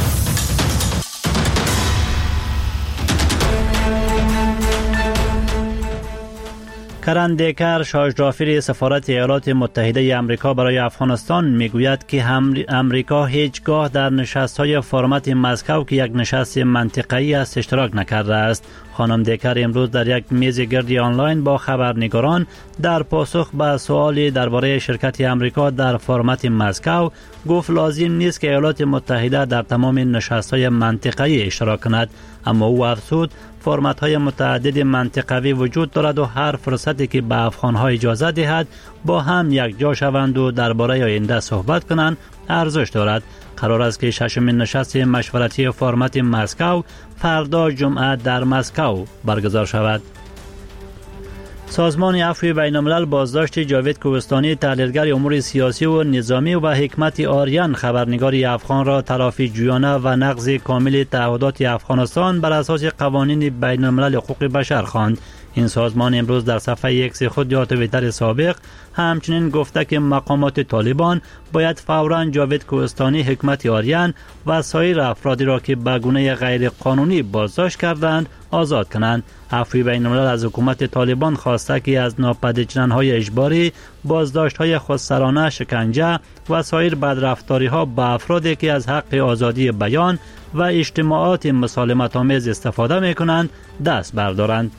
[SPEAKER 1] کرن دیکر، شاژدافیر سفارت ایالات متحده آمریکا برای افغانستان، میگوید که آمریکا هیچگاه در نشست‌های فرمت مسکو که یک نشست منطقه‌ای است اشتراک نکرده است. خانم دیکر امروز در یک میز گردی آنلاین با خبرنگاران در پاسخ به سوالی درباره شرکت آمریکا در فرمت مسکو گفت لازم نیست که ایالات متحده در تمام نشست‌های منطقه‌ای اشتراک کند، اما او افزود فرمت‌های متعدد منطقوی وجود دارد و هر فرصتی که به افغان‌ها اجازه دهد با هم یک جا شوند و درباره آینده صحبت کنند ارزش دارد. قرار است که ششمین نشست مشورتی فرمت مسکو فردا جمعه در مسکو برگزار شود. سازمان عفو بین‌الملل بازداشت جاوید کوهستانی، تحلیلگر امور سیاسی و نظامی، و حکمت آریان، خبرنگار افغان را تلافی جویانه و نقض کامل تعهدات افغانستان بر اساس قوانین بین‌الملل حقوق بشر خواند. این سازمان امروز در صفحه ایکس خود یا توییتر سابق همچنین گفته که مقامات طالبان باید فوراً جاوید کوهستانی، حکمت آریان و سایر افرادی را که به گونه غیر قانونی بازداشت کردند آزاد کنند. عفو بین‌الملل از حکومت طالبان خواسته که از ناپدید شدن‌های اجباری، بازداشت‌های خودسرانه، شکنجه و سایر بدرفتاری‌ها به افرادی که از حق آزادی بیان و اجتماعات مسالمت‌آمیز استفاده می‌کنند دست بردارند.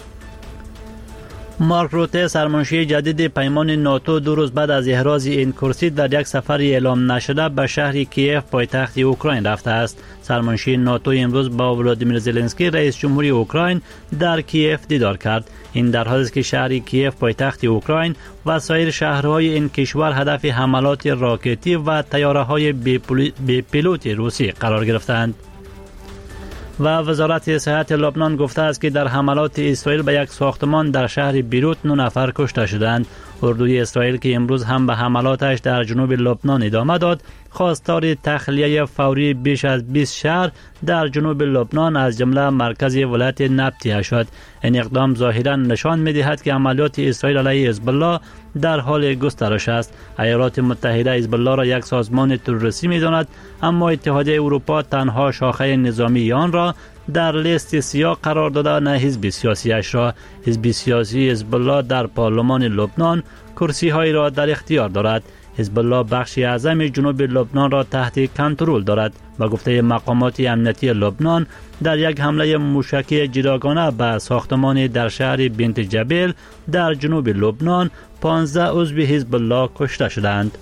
[SPEAKER 1] مارک روته، سرمنشی جدید پیمان ناتو، 2 روز بعد از احراز این کرسی در یک سفر اعلام نشده به شهر کیف پایتخت اوکراین رفته است. سرمنشی ناتو امروز با ولادیمیر زلنسکی رئیس جمهوری اوکراین در کیف دیدار کرد. این در حالی است که شهر کیف پایتخت اوکراین و سایر شهرهای این کشور هدف حملات راکتی و طیاره‌های بی پیلوت روسی قرار گرفتند. و وزارت صحت لبنان گفته است که در حملات اسرائیل به یک ساختمان در شهر بیروت 9 نفر کشته شدند. اردوی اسرائیل که امروز هم به حملاتش در جنوب لبنان ادامه داد، خواستار تخلیه فوری بیش از 20 شهر در جنوب لبنان از جمله مرکز ولایت نبطیه شد. این اقدام ظاهرا نشان می‌دهد که عملیات اسرائیل علیه حزب الله در حال گسترش است. ایالات متحده حزب الله را یک سازمان تروریستی می‌داند، اما اتحادیه اروپا تنها شاخه نظامی آن را در لیست سیاه قرار داده، نه حزب سیاسیش را. حزب سیاسی حزب الله در پارلمان لبنان کرسی‌هایی را در اختیار دارد. حزب الله بخشی اعظم جنوب لبنان را تحت کنترل دارد. با گفته مقامات امنیتی لبنان، در یک حمله موشکی جداگانه به ساختمان در شهر بنت جبل در جنوب لبنان 15 عضو حزب الله کشته شدند.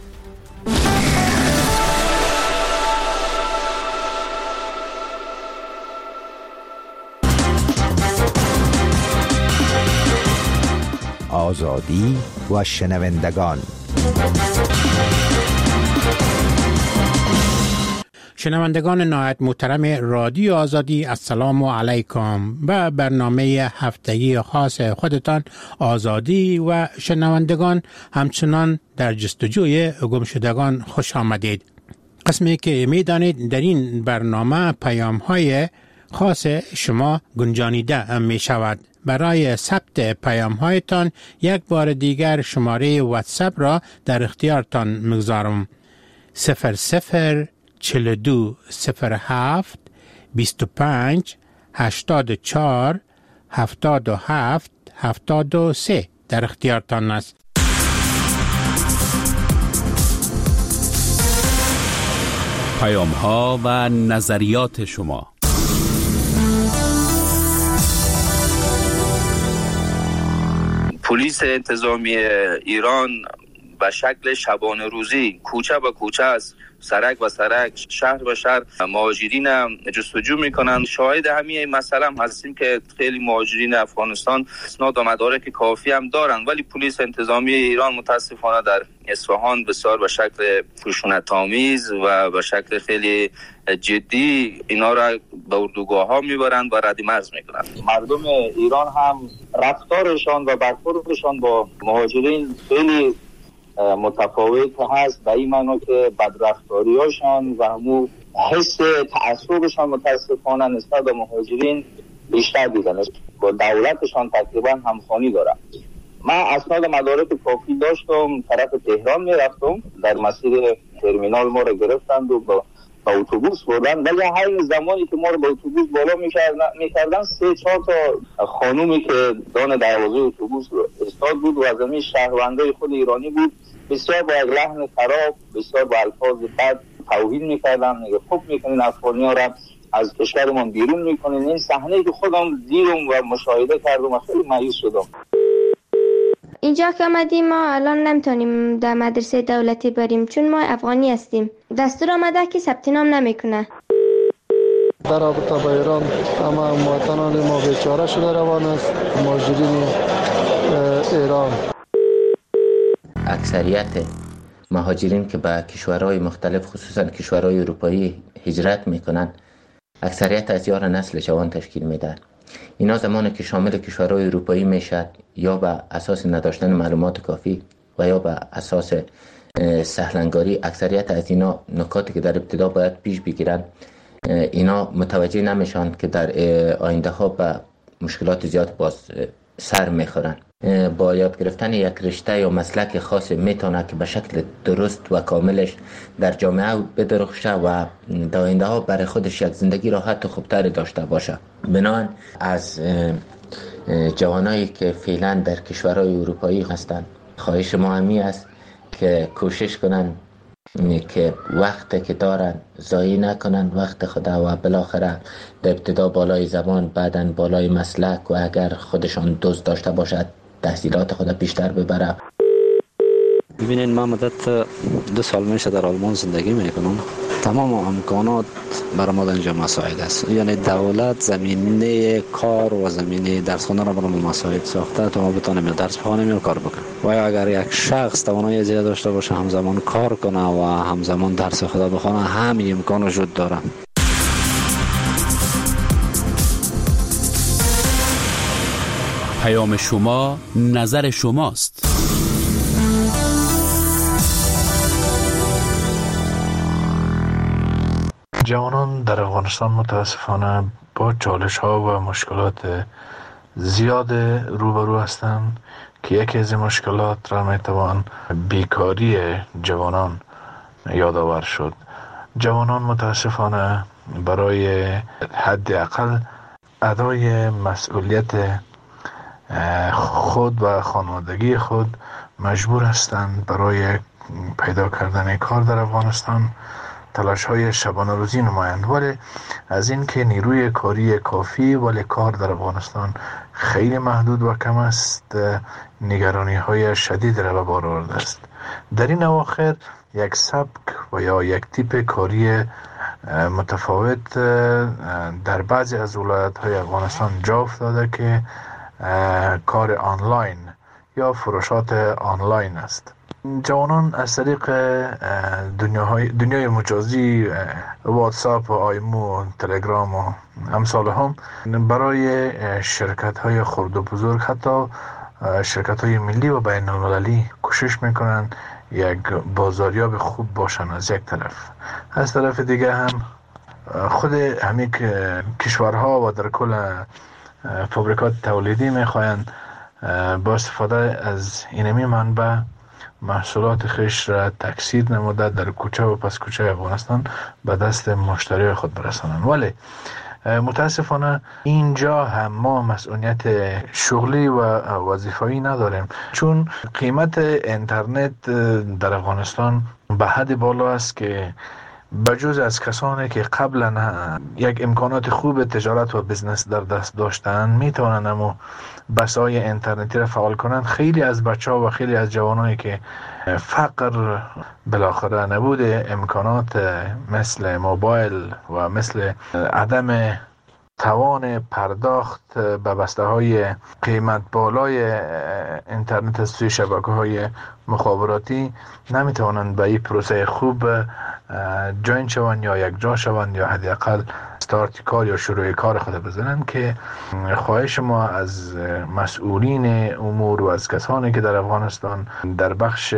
[SPEAKER 11] آزادی و شنوندگان.
[SPEAKER 19] شنوندگان نهایت محترم رادیو آزادی، السلام علیکم. به برنامه هفتگی خاص خودتان آزادی و شنوندگان همچنان در جستجوی گمشدگان خوش آمدید. قسمی که میدانید در این برنامه پیام های خاص شما گنجانیده می شود. برای ثبت پیام هایتان یک بار دیگر شماره واتساپ را در اختیارتان میگذارم. 0042 07 25 84 77 73 در اختیارتان است.
[SPEAKER 5] پیام ها و نظریات شما.
[SPEAKER 20] پلیس انتظامی ایران به شکل شبانه روزی کوچه به کوچه است، سرک به سرک، شهر به شهر مهاجرین جستجو میکنند. شاهد همین مسئله هم هستیم که خیلی مهاجرین افغانستان اسناد و مدارک کافی هم دارند، ولی پلیس انتظامی ایران متاسفانه در اصفهان بسیار به شکل خشونت‌آمیز و به شکل خیلی جدی اینا را به اردوگاه ها میبرند و رد مرز میکنند. مردم ایران هم رفتارشان و برخوردشان با مهاجرین خیلی متفاوت هست، به این معنی که بدرفتاری هاشان و همون حس تعصبشان متاسفانه نسبت به مهاجرین بیشتر دیدن، با دولتشان تقریبا همخوانی دارن. من اسناد مدارک کافی داشتم، طرف تهران میرفتم، در مسیر ترمینال ما رو گرفتند و با اتوبوس بردن، ولی همین زمانی که ما رو با اتوبوس بالا میکردن 3-4 تا خانومی که دان دروازه اتوبوس استاد بود و از همین شهروندای خود ایرانی بود، بسیار با یک لحن خراب، بسیار با الفاظ بد توهین میکردن، میگه خوب میکنین افغانی‌ها را از کشورمان بیرون میکنین. این صحنه که خودم دیدم و مشاهده کردم و خیلی مایوس شدم.
[SPEAKER 21] اینجا که آمدیم ما الان نمیتونیم در مدرسه دولتی بریم چون ما افغانی هستیم. دستور آمده که ثبت نام نمیکنه.
[SPEAKER 22] در رابطه با ایران اما مواطنان ما بیچاره شده روان است، مهاجرین ایران.
[SPEAKER 23] اکثریت مهاجرین که به کشورهای مختلف خصوصا کشورهای اروپایی هجرت میکنن اکثریت از یار نسل جوان تشکیل میدن. اینا زمانی که شامل کشورهای اروپایی میشد یا به اساس نداشتن معلومات کافی و یا به اساس سهلنگاری، اکثریت از اینا نکاتی که در ابتدا باید پیش بگیرن اینا متوجه نمیشن که در آینده ها به مشکلات زیاد باز سر میخورن. با یاد گرفتن یک رشته یا مسلک خاص میتونه که به شکل درست و کاملش در جامعه بدرخشه و در آینده ها برای خودش یک زندگی راحت و خوبتر داشته باشه. بنابراین از جوانایی که فعلا در کشورهای اروپایی هستند خواهش ما همی است که کوشش کنن که وقت که دارن ضایع نکنن وقت خدا و بالاخره در ابتدا بالای زبان، بعداً بالای مسلک و اگر خودشان دوست داشته باشد تحصیلات خود بیشتر ببره.
[SPEAKER 24] ببینید من مدت 2 سال میشه در آلمان زندگی میکنم. تمام امکانات برای ما اینجا مساعد است، یعنی دولت زمینه کار و زمینه درس خواندن را برای ما مساعد ساخته تا ما بتونیم درس بخوانیم و کار بکنیم. و اگر یک شخص توانایی زیاد داشته باشه همزمان کار کنه و همزمان درس خدا بخونه، همین امکان وجود داره.
[SPEAKER 5] پیام شما نظر شماست.
[SPEAKER 25] جوانان در افغانستان متاسفانه با چالش ها و مشکلات زیاد روبرو هستند که یکی از این مشکلات را میتوان بیکاری جوانان یادآور شد. جوانان متاسفانه برای حداقل ادای مسئولیت خود و خانوادگی خود مجبور هستند برای پیدا کردن کار در افغانستان تلاش های شبانه روزی نمایند، ولی از این که نیروی کاری کافی ولی کار در افغانستان خیلی محدود و کم است، نگرانی های شدید را به بار آورده است. در این اواخر یک سبک و یا یک تیپ کاری متفاوت در بعضی از ولایت های افغانستان جا افتاده که کار آنلاین یا فروشات آنلاین است. جوانان از طریق دنیای مجازی واتساپ و آیمو و تلگرام و امثال هم برای شرکت های خرد و بزرگ، حتی شرکت های ملی و بین المللی کوشش میکنن یک بازاریاب خوب باشن از یک طرف. از طرف دیگه هم خود همین کشورها و در کل فابریکات تولیدی میخواهند با استفاده از اینمی منبع محصولات خیش را تکثیر نموده در کوچه و پس کوچه افغانستان به دست مشتری خود برسانند. ولی متاسفانه اینجا هم ما مسئولیت شغلی و وظیفه‌ای نداریم، چون قیمت اینترنت در افغانستان به حد بالا است که بجز از کسانی که قبلا یک امکانات خوب تجارت و بزنس در دست داشتن میتونن امو بسای اینترنتی را فعال کنند. خیلی از بچه‌ها و خیلی از جوانایی که فقر بالاخره نبوده امکانات مثل موبایل و مثل عدم توان پرداخت به بسته‌های قیمت بالای اینترنت از سوی شبکه‌های مخابراتی نمیتوانند به این پروسه خوب جوین شوند یا یک جا شوند یا حداقل استارت کار یا شروع کار خود بزنند. که خواهش ما از مسئولین امور و از کسانی که در افغانستان در بخش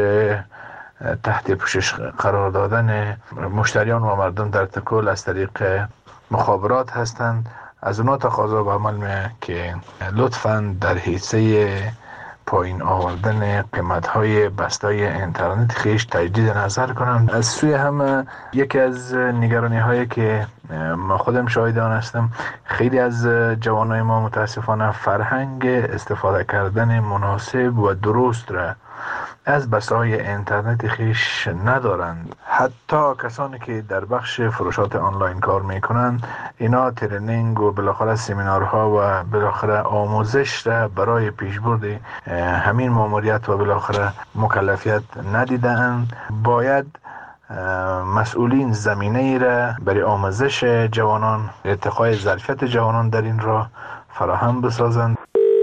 [SPEAKER 25] تحت پوشش قرار دادن مشتریان و مردم در تکل از طریق مخابرات هستند، از اونا تقاضا به عمل میه که لطفاً در حیثه پایین آوردن قیمت‌های بسته‌های اینترنت خیش تجدید نظر کنند. از سوی هم یکی از نگرانی‌هایی که ما خودم شاهد آن هستم، خیلی از جوانای ما متاسفانه فرهنگ استفاده کردن مناسب و درست را از بسته‌های اینترنت خیش ندارند. حتی کسانی که در بخش فروشات آنلاین کار میکنند اینا ترنینگ و بالاخره سمینارها و بالاخره آموزش را برای پیشبرد همین ماموریت و بالاخره مکلفیت ندیدند. باید مسئولین زمینه ای را برای آموزش جوانان، ارتقای ظرفیت جوانان در این راه فراهم بسازند.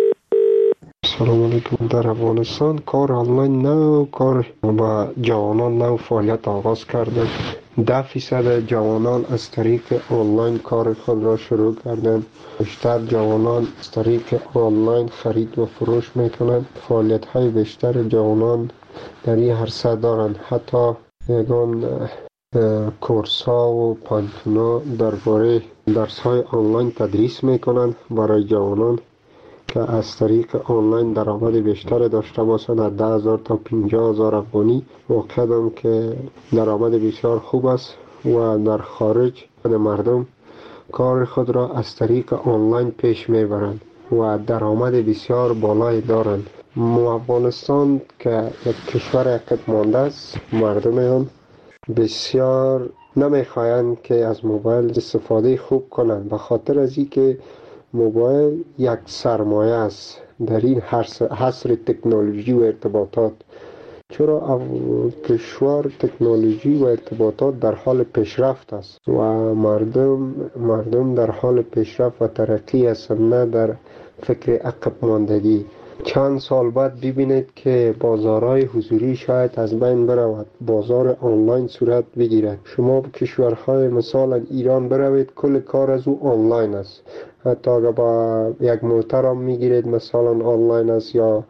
[SPEAKER 2] سلام علیکم. در افغانستان کار آنلاین نو کار با جوانان نو فعالیت آغاز کرده. 10% جوانان از طریق آنلاین کار خود را شروع کردند. بیشتر جوانان از طریق آنلاین خرید و فروش میکنند. فعالیت های بیشتر جوانان در این عرصه دارند. حتی یگان کورس ها و پانتونا درباره درس های آنلاین تدریس میکنند برای جوانان که از طریق آنلاین درآمد بیشتر داشته باشند. از 10,000 تا 50,000 افغانی واقعا که درآمد بسیار خوب است و در خارج مردم کار خود را از طریق آنلاین پیش میبرند و درآمد بسیار بالایی دارند. افغانستان که یک کشور عقب مانده است، مردم آن بسیار نمیخواهند که از موبایل استفاده خوب کنند، به خاطر از اینکه موبایل یک سرمایه است در این حصر تکنولوژی و ارتباطات. چرا کشور تکنولوژی و ارتباطات در حال پیشرفت است و مردم در حال پیشرفت و ترقی هستند، نه در فکر عقب ماندگی. چند سال بعد ببینید که بازارهای حضوری شاید از بین برود، بازار آنلاین صورت بگیرد. شما به کشورهای مثلا ایران بروید، کل کار از او آنلاین است. حتی اگر با یک موتر هم میگیرید مثلا آنلاین است، یا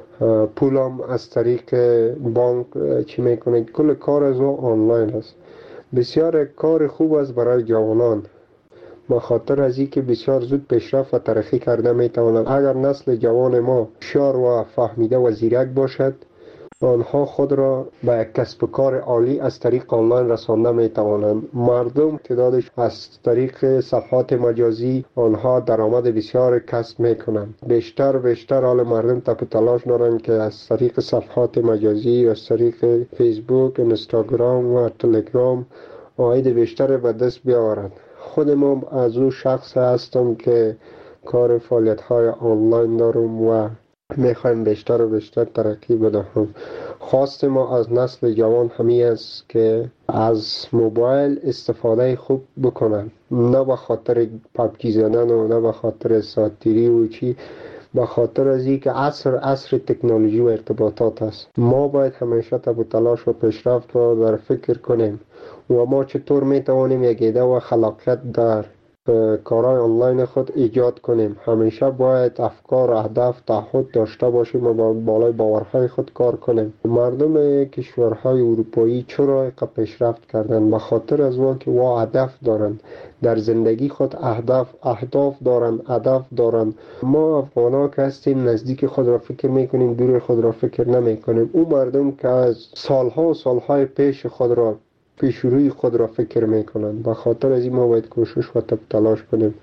[SPEAKER 2] پولم از طریق بانک چی میکنید، کل کار از او آنلاین است. بسیار کار خوب است برای جوانان، به خاطر از اینکه بسیار زود پیشرفت و ترقی کرده میتوانند. اگر نسل جوان ما هوشیار و فهمیده و زیرک باشد، آنها خود را به یک کسب و کار عالی از طریق آنلاین رسانده میتوانند. مردم تعدادش از طریق صفحات مجازی آنها درآمد بسیار کسب میکنند. بیشتر حال مردم تپ تلاش دارند که از طریق صفحات مجازی، از طریق فیسبوک، اینستاگرام و تلگرام عاید بیشتر به دست بیاورند. خودم از او شخص هستم که کار فعالیت های آنلاین دارم و میخوایم بیشتر و بیشتر ترقی بدهم. خواست ما از نسل جوان همین است که از موبایل استفاده خوب بکنن، نه به خاطر پبجی زدن و نه به خاطر ساتیری و چی، به خاطر از اینکه عصر تکنولوژی و ارتباطات است. ما باید همیشه تب تلاش و پیشرفت را در فکر کنیم و ما چطور میتوانیم یک ایده و خلاقیت در کارهای آنلاین خود ایجاد کنیم. همیشه باید افکار، اهداف، تعهد داشته باشیم و با بالای باورهای خود کار کنیم. مردم کشورهای اروپایی چرا پیشرفت کردند؟ به خاطر از که وا هدف دارند در زندگی خود، اهداف دارند، هدف دارند. ما افغانا که هستیم نزدیک خود را فکر میکنیم، دور خود را فکر نمیکنیم. اون مردم که از سالهای پیش خود را، پیش روی خود را فکر میکنند. به خاطر از این ما باید کوشش و تلاش کنیم.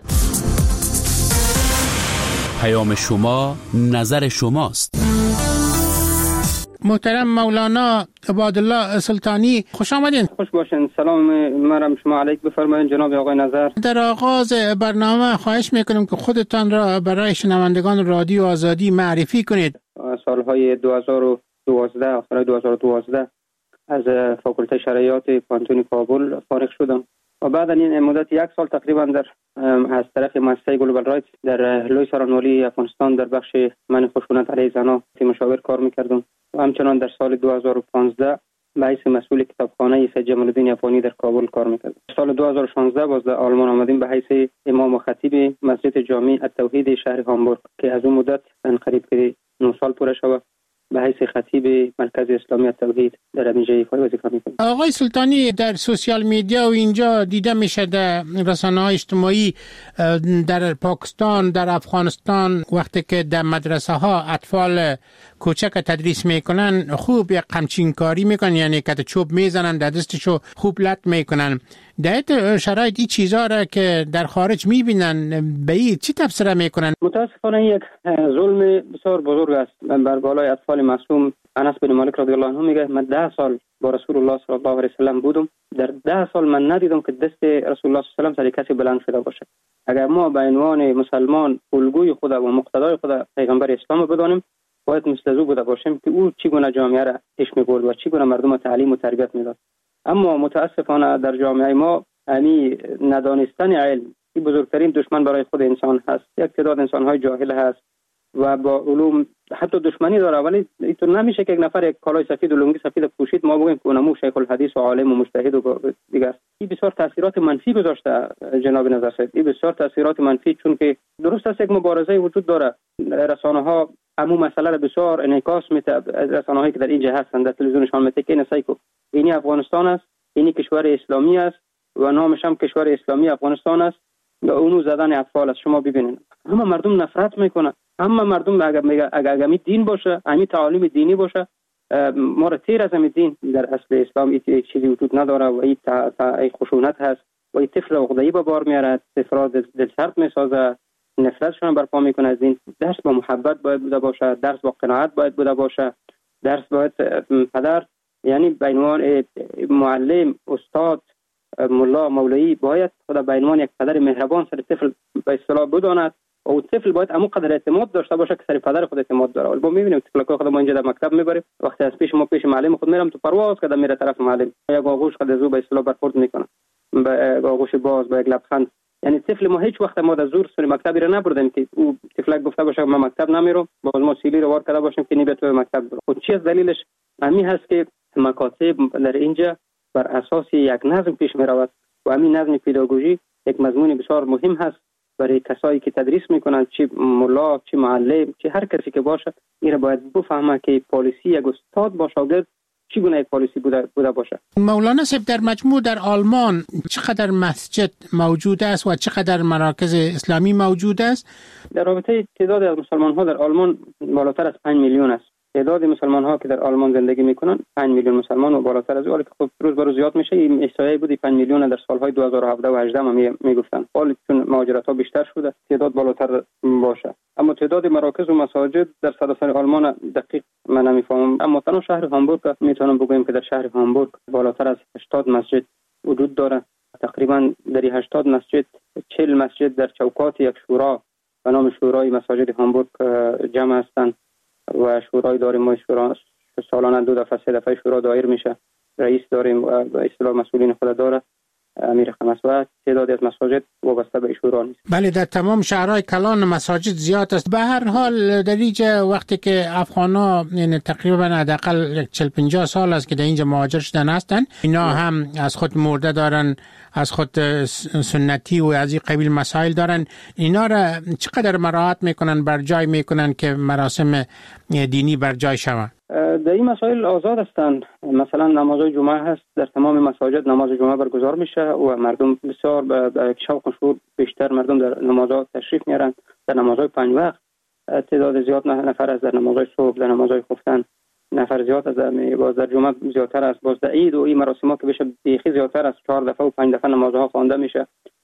[SPEAKER 5] پیام شما نظر شماست.
[SPEAKER 19] محترم مولانا عبادالله سلطانی، خوش آمدین.
[SPEAKER 3] خوش باشین. سلام مرم شما علیک بفرمایید جناب آقای نظر.
[SPEAKER 19] در آغاز برنامه خواهش میکنم که خودتان را برای شنوندگان رادیو آزادی معرفی کنید.
[SPEAKER 3] سالهای 2012 آخر 2012 از فاکولته شرعیات پانتون کابل فارغ شدم و بعد این مدت 1 سال تقریبا از طرف مؤسسه گلوبال رایت در لوی سرانوالی افغانستان در بخش منع خشونت علیه زنان مشاور کار میکردم و همچنان در سال 2015 به حیث مسئول کتابخانه سید جمال الدین افغانی در کابل کار میکردم. سال 2016 باز در آلمان آمدیم به حیث امام و خطیب مسجد جامع التوحید شهر هامبورگ که از اون مدت قریب که 9 سال پوره شد به حیث خطیب مرکز اسلامی التوحید در اینجا ایفای وظیفه میکنم.
[SPEAKER 19] آقای سلطانی، در سوشیال میدیا و اینجا دیده میشه در رسانه‌های اجتماعی در پاکستان، در افغانستان وقتی که در مدرسه ها اطفال کوچک تدریس میکنن خوب یک همچین کاری میکنن، یعنی که چوب میزنن در دستشو خوب لط میکنن. در شرایط این چیزا را که در خارج میبینن به این چی تفسیر میکنن؟
[SPEAKER 3] متاسفانه یک ظلم بسیار بزرگ است بر بالای اطفال معصوم. انس بن مالک رضی الله عنه میگه من 10 سال با رسول الله صلی الله علیه و سلم بودم، در 10 سال من ندیدم که دست رسول الله صلی الله علیه و سلم سر کسی بلند شده باشه. اگر ما به عنوان مسلمان الگوی خدا و مقتدای خدا پیغمبر اسلام بدانیم باید مثل او بوده باشیم که او چگونه جامعه را پیش می‌برد و چگونه مردم تعلیم و تربیت میداد. اما متاسفانه در جامعه ما همین ندانستن علم این بزرگترین دشمن برای خود انسان هست. یک تعداد انسان‌های جاهل هست و با علوم حتی دشمنی داره، ولی اینطور نمیشه که یک نفر یک کالای سفید و لنگی سفید پوشید ما بگیم که اونمو شیخ الحدیث و عالم و مجتهد و دیگه. این بسیار تاثیرات منفی گذاشته جناب نظر صاحب. این بسیار تاثیرات منفی، چون که درست است یک مبارزه وجود داره. رسانه‌ها همو مسئله را بسیار انعکاس میده. رسانه‌هایی که در اینجا هستند در تلویزیونشان میگه که نسایکو اینی افغانستان است، اینی کشور اسلامی است و نامش هم کشور اسلامی افغانستان است یا اونو زدن اطفال است. شما ببینید همه مردم نفرت میکنن. همه مردم اگر می دین باشه، همین تعالیم دینی باشه، ما را تیر از همین دین در اصل اسلام این چیزی وجود نداره و این خشونت هست و این طفل عقده‌ای به بار میاره، طفل دلسرد میسازه، نفرتشون برپا میکنه از دین. درس با محبت باید بوده باشه، درس با قناعت باید بوده باشه، درس باید پدر یعنی به عنوان معلم، استاد، ملا، مولوی باید خدا به عنوان یک پدر مهربان سر طفل به اصطلاح بداند و اون طفل باید همون قدر اعتماد داشته باشه که سر پدر خود اعتماد داره. ولی ما میبینیم طفلکای خود ما اینجا در مکتب میبریم، وقتی از پیش معلم خود میرم تو پرواز کده میره طرف معلم یا آغوش خود زو به اصطلاح برخورد میکنه به آغوش باز با یک لبخند. یعنی طفل ما هیچ وقت ما در زور سر مکتب را نبردیم که او طفلک گفته باشه من مکتب نمیرم، باز ما سیلی رو وار کرده باشیم که نبی تو مکتب برو. خود چی از دلیلش همین هست که مکاتب در اینجا بر اساس یک نظم پیش میرود و همین نظم پداگوژی یک مضمون بسیار مهم هست برای کسایی که تدریس میکنن، چه ملا، چه معلم، چه هر کسی که باشه. این را باید بفهمه که پالیسی یک استاد با شاگرد چگونه یک پالیسی بوده باشه.
[SPEAKER 19] مولانا صاحب، در مجموع در آلمان چقدر مسجد موجود است و چقدر مراکز اسلامی موجود است؟
[SPEAKER 3] در رابطه تعداد از مسلمان ها در آلمان بالاتر از 5 میلیون است. تعداد مسلمان ها که در آلمان زندگی میکنن 5 میلیون مسلمان و بالاتر از اون، که خب روز به روز زیاد میشه. این احصایه بودی 5 میلیون در سالهای 2017 و 18 هم میگفتن. حالا چون مهاجرت ها بیشتر شده تعداد بالاتر باشه، اما تعداد مراکز و مساجد در سراسر آلمان دقیق من نمیفهمم. اما تنها شهر هامبورگ میتونم بگم که در شهر هامبورگ بالاتر از 80 مسجد وجود داره. تقریبا در 80 مسجد 40 مسجد در چوکات یک شورا به نام شورای مساجد هامبورگ جمع هستند و شورای داریم. ما شورا سالانه 2 دفعه 3 دفعه شورا دایر میشه. رئیس داریم و به اصطلاح مسئولین خود داره، امیر خمس، و تعدادی از مساجد وابسته به شورا نیست.
[SPEAKER 19] بله، در تمام شهرهای کلان مساجد زیاد است. به هر حال در اینجا وقتی که افغانا یعنی تقریبا حداقل 40-50 سال است که در اینجا مهاجر شدن هستند، اینا هم از خود مرده دارن، از خود سنتی و از این قبیل مسائل دارن. اینا را چقدر مراعات میکنن، بر جای میکنن که مراسم دینی بر جای شود؟
[SPEAKER 3] در این مسائل آزاد هستند. مثلا نماز جمعه هست، در تمام مساجد نماز جمعه برگزار میشه و مردم بسیار به شوق و شور بیشتر مردم در نمازها تشریف میارن. در نمازهای 5 وقت تعداد زیاد نفر است. در نمازهای صبح، در نمازهای خفتن نفر زیاد است. باز در جمعه زیادتر است. باز در عید و این مراسم ها که بشه بیخی زیادتر است. 4 دفعه و 5 دفعه نمازها خوانده میشه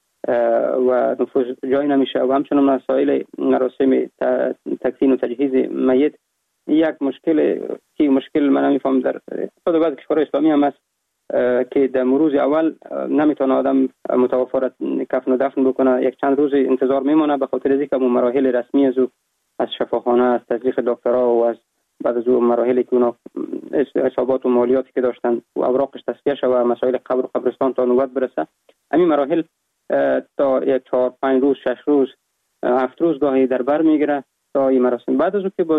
[SPEAKER 3] و نفوذ جای نمیشه. و همچنین مسائل مراسم تکفین و تجهیز میت یک مشکل من میفهم در خود بعض کشورهای اسلامی هم است که در روز اول نمیتونه آدم متوفا را کفن و دفن بکنه، یک چند روز انتظار میمونه به خاطر اینکه مراحل رسمی از شفاخانه، از تزریق دکترها و از بعد از اون مراحلی که اونا حسابات و مالیاتی که داشتن و اوراقش تصفیه شده و مسائل قبر و قبرستان تا نوبت برسه، همین مراحل تا 4 5 روز 6 روز 7 روز گاهی در بر میگیره تا این مراسم. بعد از اون که باز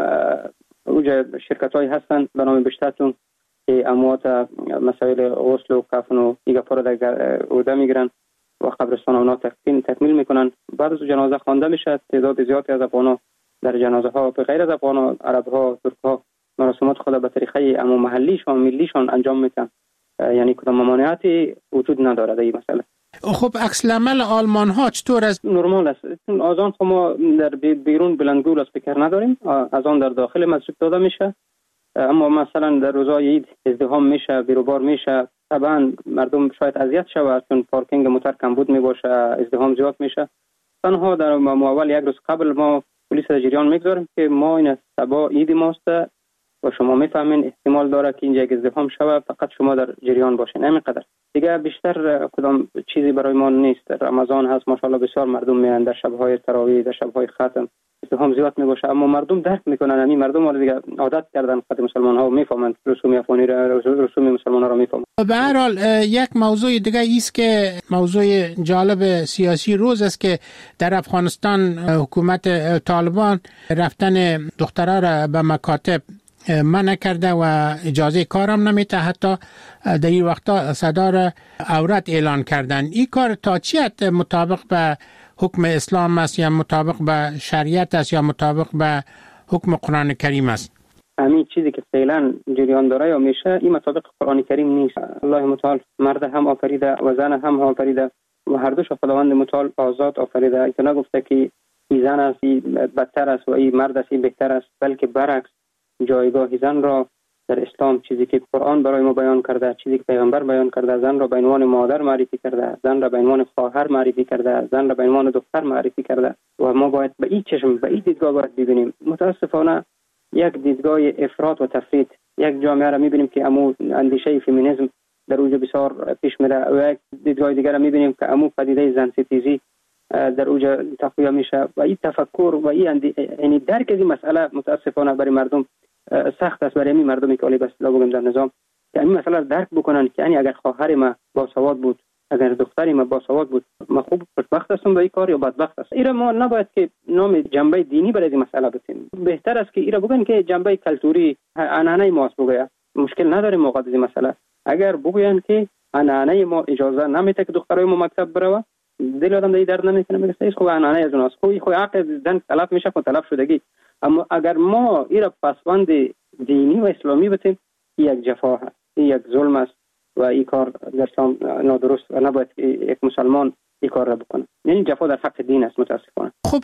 [SPEAKER 3] اوج شرکت‌های هستن به نام بشتاتون که اموات مسائل غسل و کفن و دیگه پاره در عهده میگیرن و قبرستان اونا تکمیل میکنن. بعد از جنازه خوانده میشه. تعداد زیادی از افغانا در جنازه ها به غیر از افغانا، عرب ها، ترک ها مراسمات خود به طریقه محلیشان ملیشان انجام میدن، یعنی کدام ممانعتی وجود نداره در این مسئله.
[SPEAKER 19] خب عکس العمل آلمان ها چطور است؟
[SPEAKER 3] نرمال است. از آن ما در بیرون بلندگو اسپیکر نداریم، از آن در داخل مسجد داده میشه. اما مثلا در روزهای عید ازدحام میشه، بیروبار میشه، طبعا مردم شاید اذیت شود چون پارکینگ موتور کمبود میباشه، ازدحام زیاد میشه. تنها در اول یک روز قبل ما پلیس در جریان میگذاریم که ما این صبح عید ماست و شما میفهمین احتمال داره که اینجا ازدحام شود، فقط شما در جریان باشین. همینقدر دیگه، بیشتر کدام چیزی برای ما نیست. رمضان هست ماشاءالله بسیار مردم میان در شب‌های تراویح، در شب‌های ختم ازدحام زیاد میباشه، اما مردم درک میکنن. همین مردم ها دیگه عادت کردن، خود مسلمان ها میفهمن رسوم افغانی را، رسوم مسلمان ها را میفهمن.
[SPEAKER 19] به هر حال یک موضوع دیگه است که موضوع جالب سیاسی روز است که در افغانستان حکومت طالبان رفتن دخترها را به مکاتب منع کرده و اجازه کارم نمیده، حتی در این وقتا صدا را عورت اعلان کردن. این کار تا چی حد مطابق به حکم اسلام است یا مطابق به شریعت است یا مطابق به حکم قرآن کریم است؟
[SPEAKER 3] همین چیزی که فعلا جریان داره یا میشه این مطابق قرآن کریم نیست. الله متعال مرد هم آفریده و زن هم آفریده و هر دوش خداوند متعال آزاد آفریده، که نگفته که این زن است بدتر است و این مرد است بهتر است، بلکه برعکس جایگاه زن را در اسلام، چیزی که قرآن برای ما بیان کرده، چیزی که پیغمبر بیان کرده، زن را به عنوان مادر معرفی کرده، زن را به عنوان خواهر معرفی کرده، زن را به عنوان دختر معرفی کرده و ما باید به این چشم، به این دیدگاه باید ببینیم. متاسفانه یک دیدگاه افراط و تفرید، یک جامعه را میبینیم که امو اندیشه فمینیسم در اوج بسیار پیش میره و یک دیدگاه دیگر را میبینیم که امو پدیده زن ستیزی در اوج تقویه میشه و این تفکر و این یعنی درک از این مسئله متاسفانه برای مردم سخت است. برای این مردمی که علی بسلا بگم در نظام که این مسئله را درک بکنن که یعنی اگر خواهر ما باسواد بود، اگر دختری ما باسواد بود، ما خوب خوشبخت هستم با این کار یا بدبخت است. ایرا ما نباید که نام جنبه دینی برای این مسئله بتیم. بهتر است که ایرا بگن که جنبه کلتوری عنعنه ماست بگه، مشکل نداره موقع از این مسئله. اگر بگوین که عنعنه ما اجازه نمیده که دخترای ما مکتب بره، دل آدم دیگه درد نمیکنه، میگه سیس خوب عنعنه از اوناست، خو حق زن طلب میشه، خو طلب شدگی. اما اگر ما ایرا پسوند دینی و اسلامی بتیم، یک جفا هست، یک ظلم است و این کار در اسلام نادرست و نباید یک مسلمان این کار را بکنه. یعنی جفا در حق دین است متاسفانه.
[SPEAKER 19] خب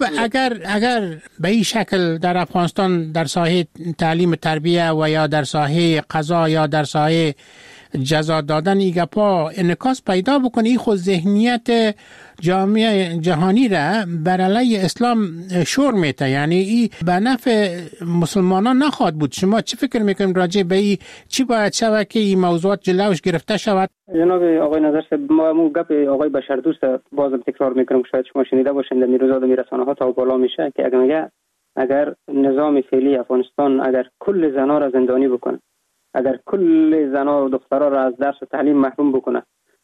[SPEAKER 19] اگر به این شکل در افغانستان در ساحه تعلیم تربیه و یا در ساحه قضا یا در ساحه جزا دادن این گپا انعکاس پیدا بکنه، این خود ذهنیت جامعه جهانی را بر علیه اسلام شور میته، یعنی این به نفع مسلمانان نخواهد بود. شما چی فکر میکنید راجع به این؟ چی باید شود که این موضوعات جلوش گرفته شود؟
[SPEAKER 3] جناب آقای نظر صاحب، ما گپ آقای بشردوست بازم تکرار میکنم، شاید شما شنیده باشین در میروزاد و میرسانه ها تا بالا میشه که اگر نظام فعلی افغانستان اگر کل زنا را زندانی بکنه، اگر کل زنا و دخترها را از درس و تعلیم محروم بکنه،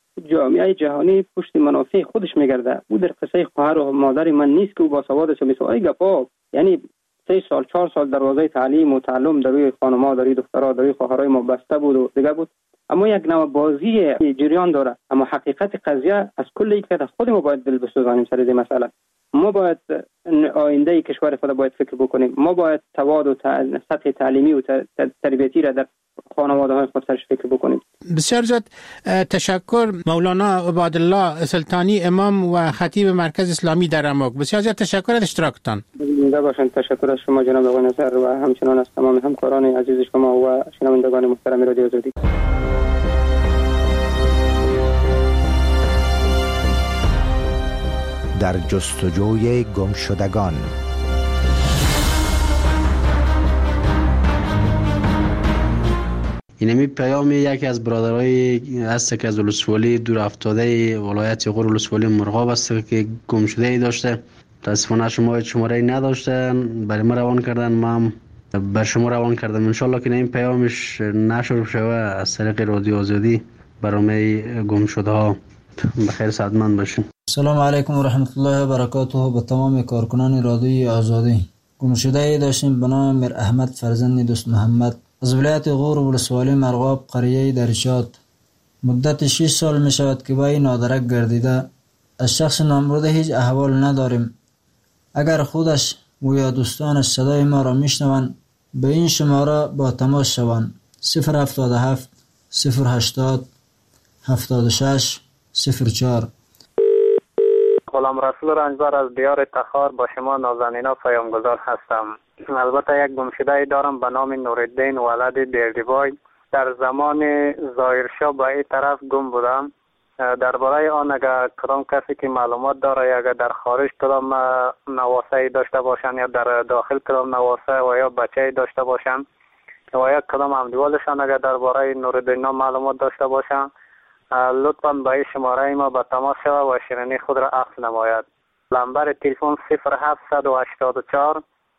[SPEAKER 3] جامعه جهانی پشت منافع خودش میگرده. او در قصه خواهر و مادر من نیست که او باسواد است. مثل ای گپا، یعنی 3 سال 4 سال دروازه تعلیم و تعلم در روی خانم‌ها، در روی دخترها، در روی خواهرای ما بسته بود و دیگه بود. اما یک نوع بازی جریان داره. اما حقیقت قضیه از کل یک خود ما باید دل بسوزانیم سر این مسئله. ما باید آینده کشور خود باید فکر بکنیم. ما باید تواد و سطح تعلیمی و تربیتی را در خانواده های خود سرش فکر بکنیم.
[SPEAKER 19] بسیار زیاد تشکر مولانا عبادالله سلطانی، امام و خطیب مرکز اسلامی در اماک. بسیار زیاد تشکر از اشتراکتان.
[SPEAKER 3] زنده باشند. تشکر از شما جناب آقای نظر و همچنان از تمام همکاران عزیز شما و شنوندگان محترم رادیو آزادی.
[SPEAKER 11] در جستجوی گمشدگان.
[SPEAKER 4] اینمی پیام یکی از برادرای است که از ولسوالی دور افتاده ولایت غور ولسوالی مرغاب است که گم شده ای داشته. متاسفانه شماره نداشتن، برای ما روان کردن، ما هم بر شما روان کردم. انشالله که این پیامش نشر شوه از طریق رادیو آزادی برای گم شده ها. بخیر سعادتمند باشین.
[SPEAKER 7] سلام علیکم و رحمت الله و برکاته. به تمام کارکنان رادیوی آزادی. گم شده ای داشتیم به نام میر احمد فرزند دوست محمد از ولایت غور ولسوالی مرغاب قریه درشات. مدت 6 سال می شود که با این نادرک گردیده. از شخص نامبرده هیچ احوال نداریم. اگر خودش و یا دوستانش صدای ما را میشنوند به این شماره با تماس شوند: 077 080 76 04.
[SPEAKER 8] غلام رسول رنجبر از دیار تخار با شما نازنینا پیامگذار هستم. البته یک گمشده دارم به نام نورالدین ولد بیردیبای. در زمان ظاهرشاه به این طرف گم بودم. درباره آن اگر کدام کسی که معلومات داره یا اگر در خارج کدام نواسه داشته باشن یا در داخل کدام نواسه و یا بچه داشته باشن و یا کدام همدیوالشان اگر درباره نورالدین معلومات داشته باشن لطفاً به این شماره ما به تماس شود و شیرینی خود را اخذ نماید. نمبر تلفن 0784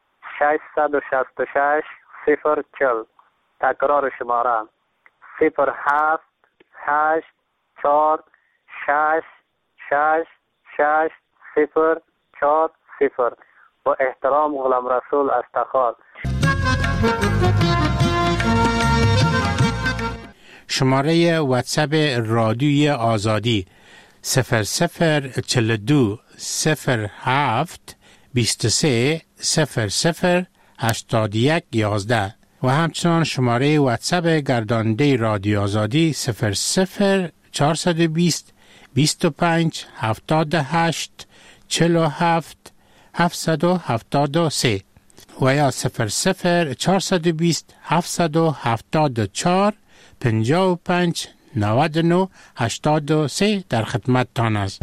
[SPEAKER 8] 666 040. تکرار شماره 078 4 6 6 6 040. با احترام غلام رسول از تخار.
[SPEAKER 19] شماره واتساپ رادیوی آزادی 0042 07 23 00 81 11 و همچنان شماره واتساپ گرداننده رادیو آزادی 00 420 25 78 47 773 و یا 00 420 774 55 99 83 در خدمت تان است.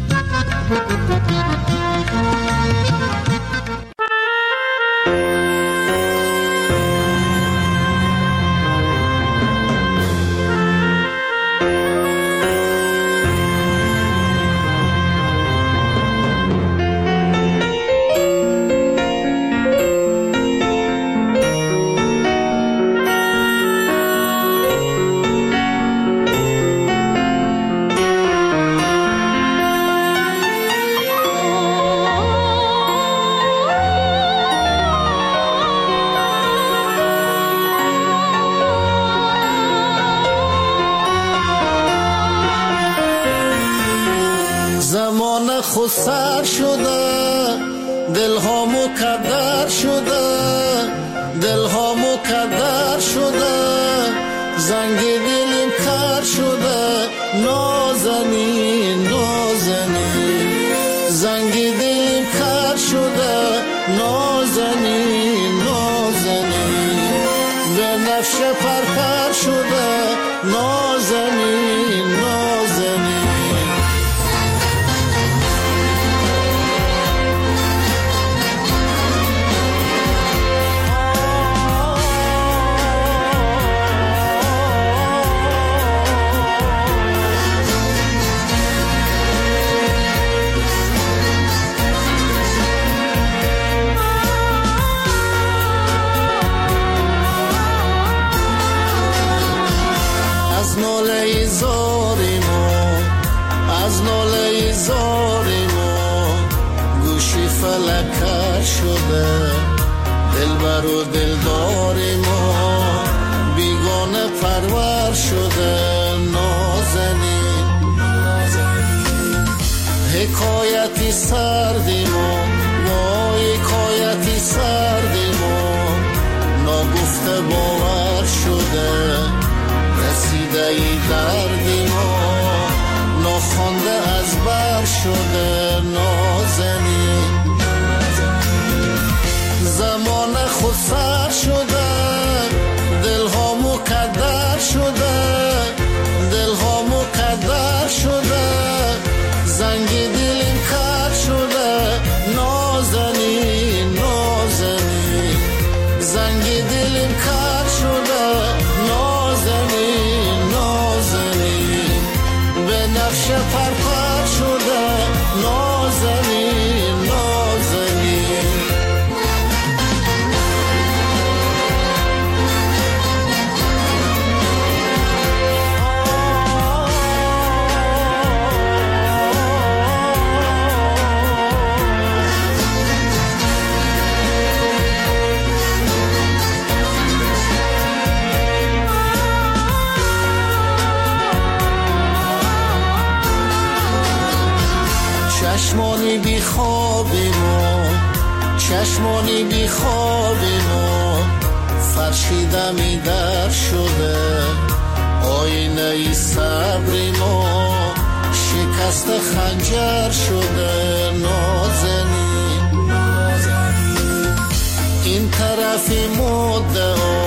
[SPEAKER 9] خود سر شده، دل ها مکدر شده، دل ها مکدر شده، زنگ دلم کر شده، نازنین نازنین، زنگ دلم کر شده، نازنین نازنین، به نفش پرپر شده، نازنین نازنین. از ناله زاری ما گوشی فلکر شده، دلبر و دلدار ما بیگانه پرور شده، نازنین حکایتی سردی ما، وای حکایتی سردی ما ناگفته باور شده، رسیده ای دردی ما ناخوانده از بر شده، نازنین زمان خود سر شده، دل ها مکدر شده، دل ها مکدر شده، زنگ دلم کر شده، نازنین نازنین، زنگ دلم کر شده، نازنین بی خواب ما، چشمانی بی خواب ما، فرشیده می در شده آینه ای صبر ما، شکست خنجر شده نازنین. این طرف مدعا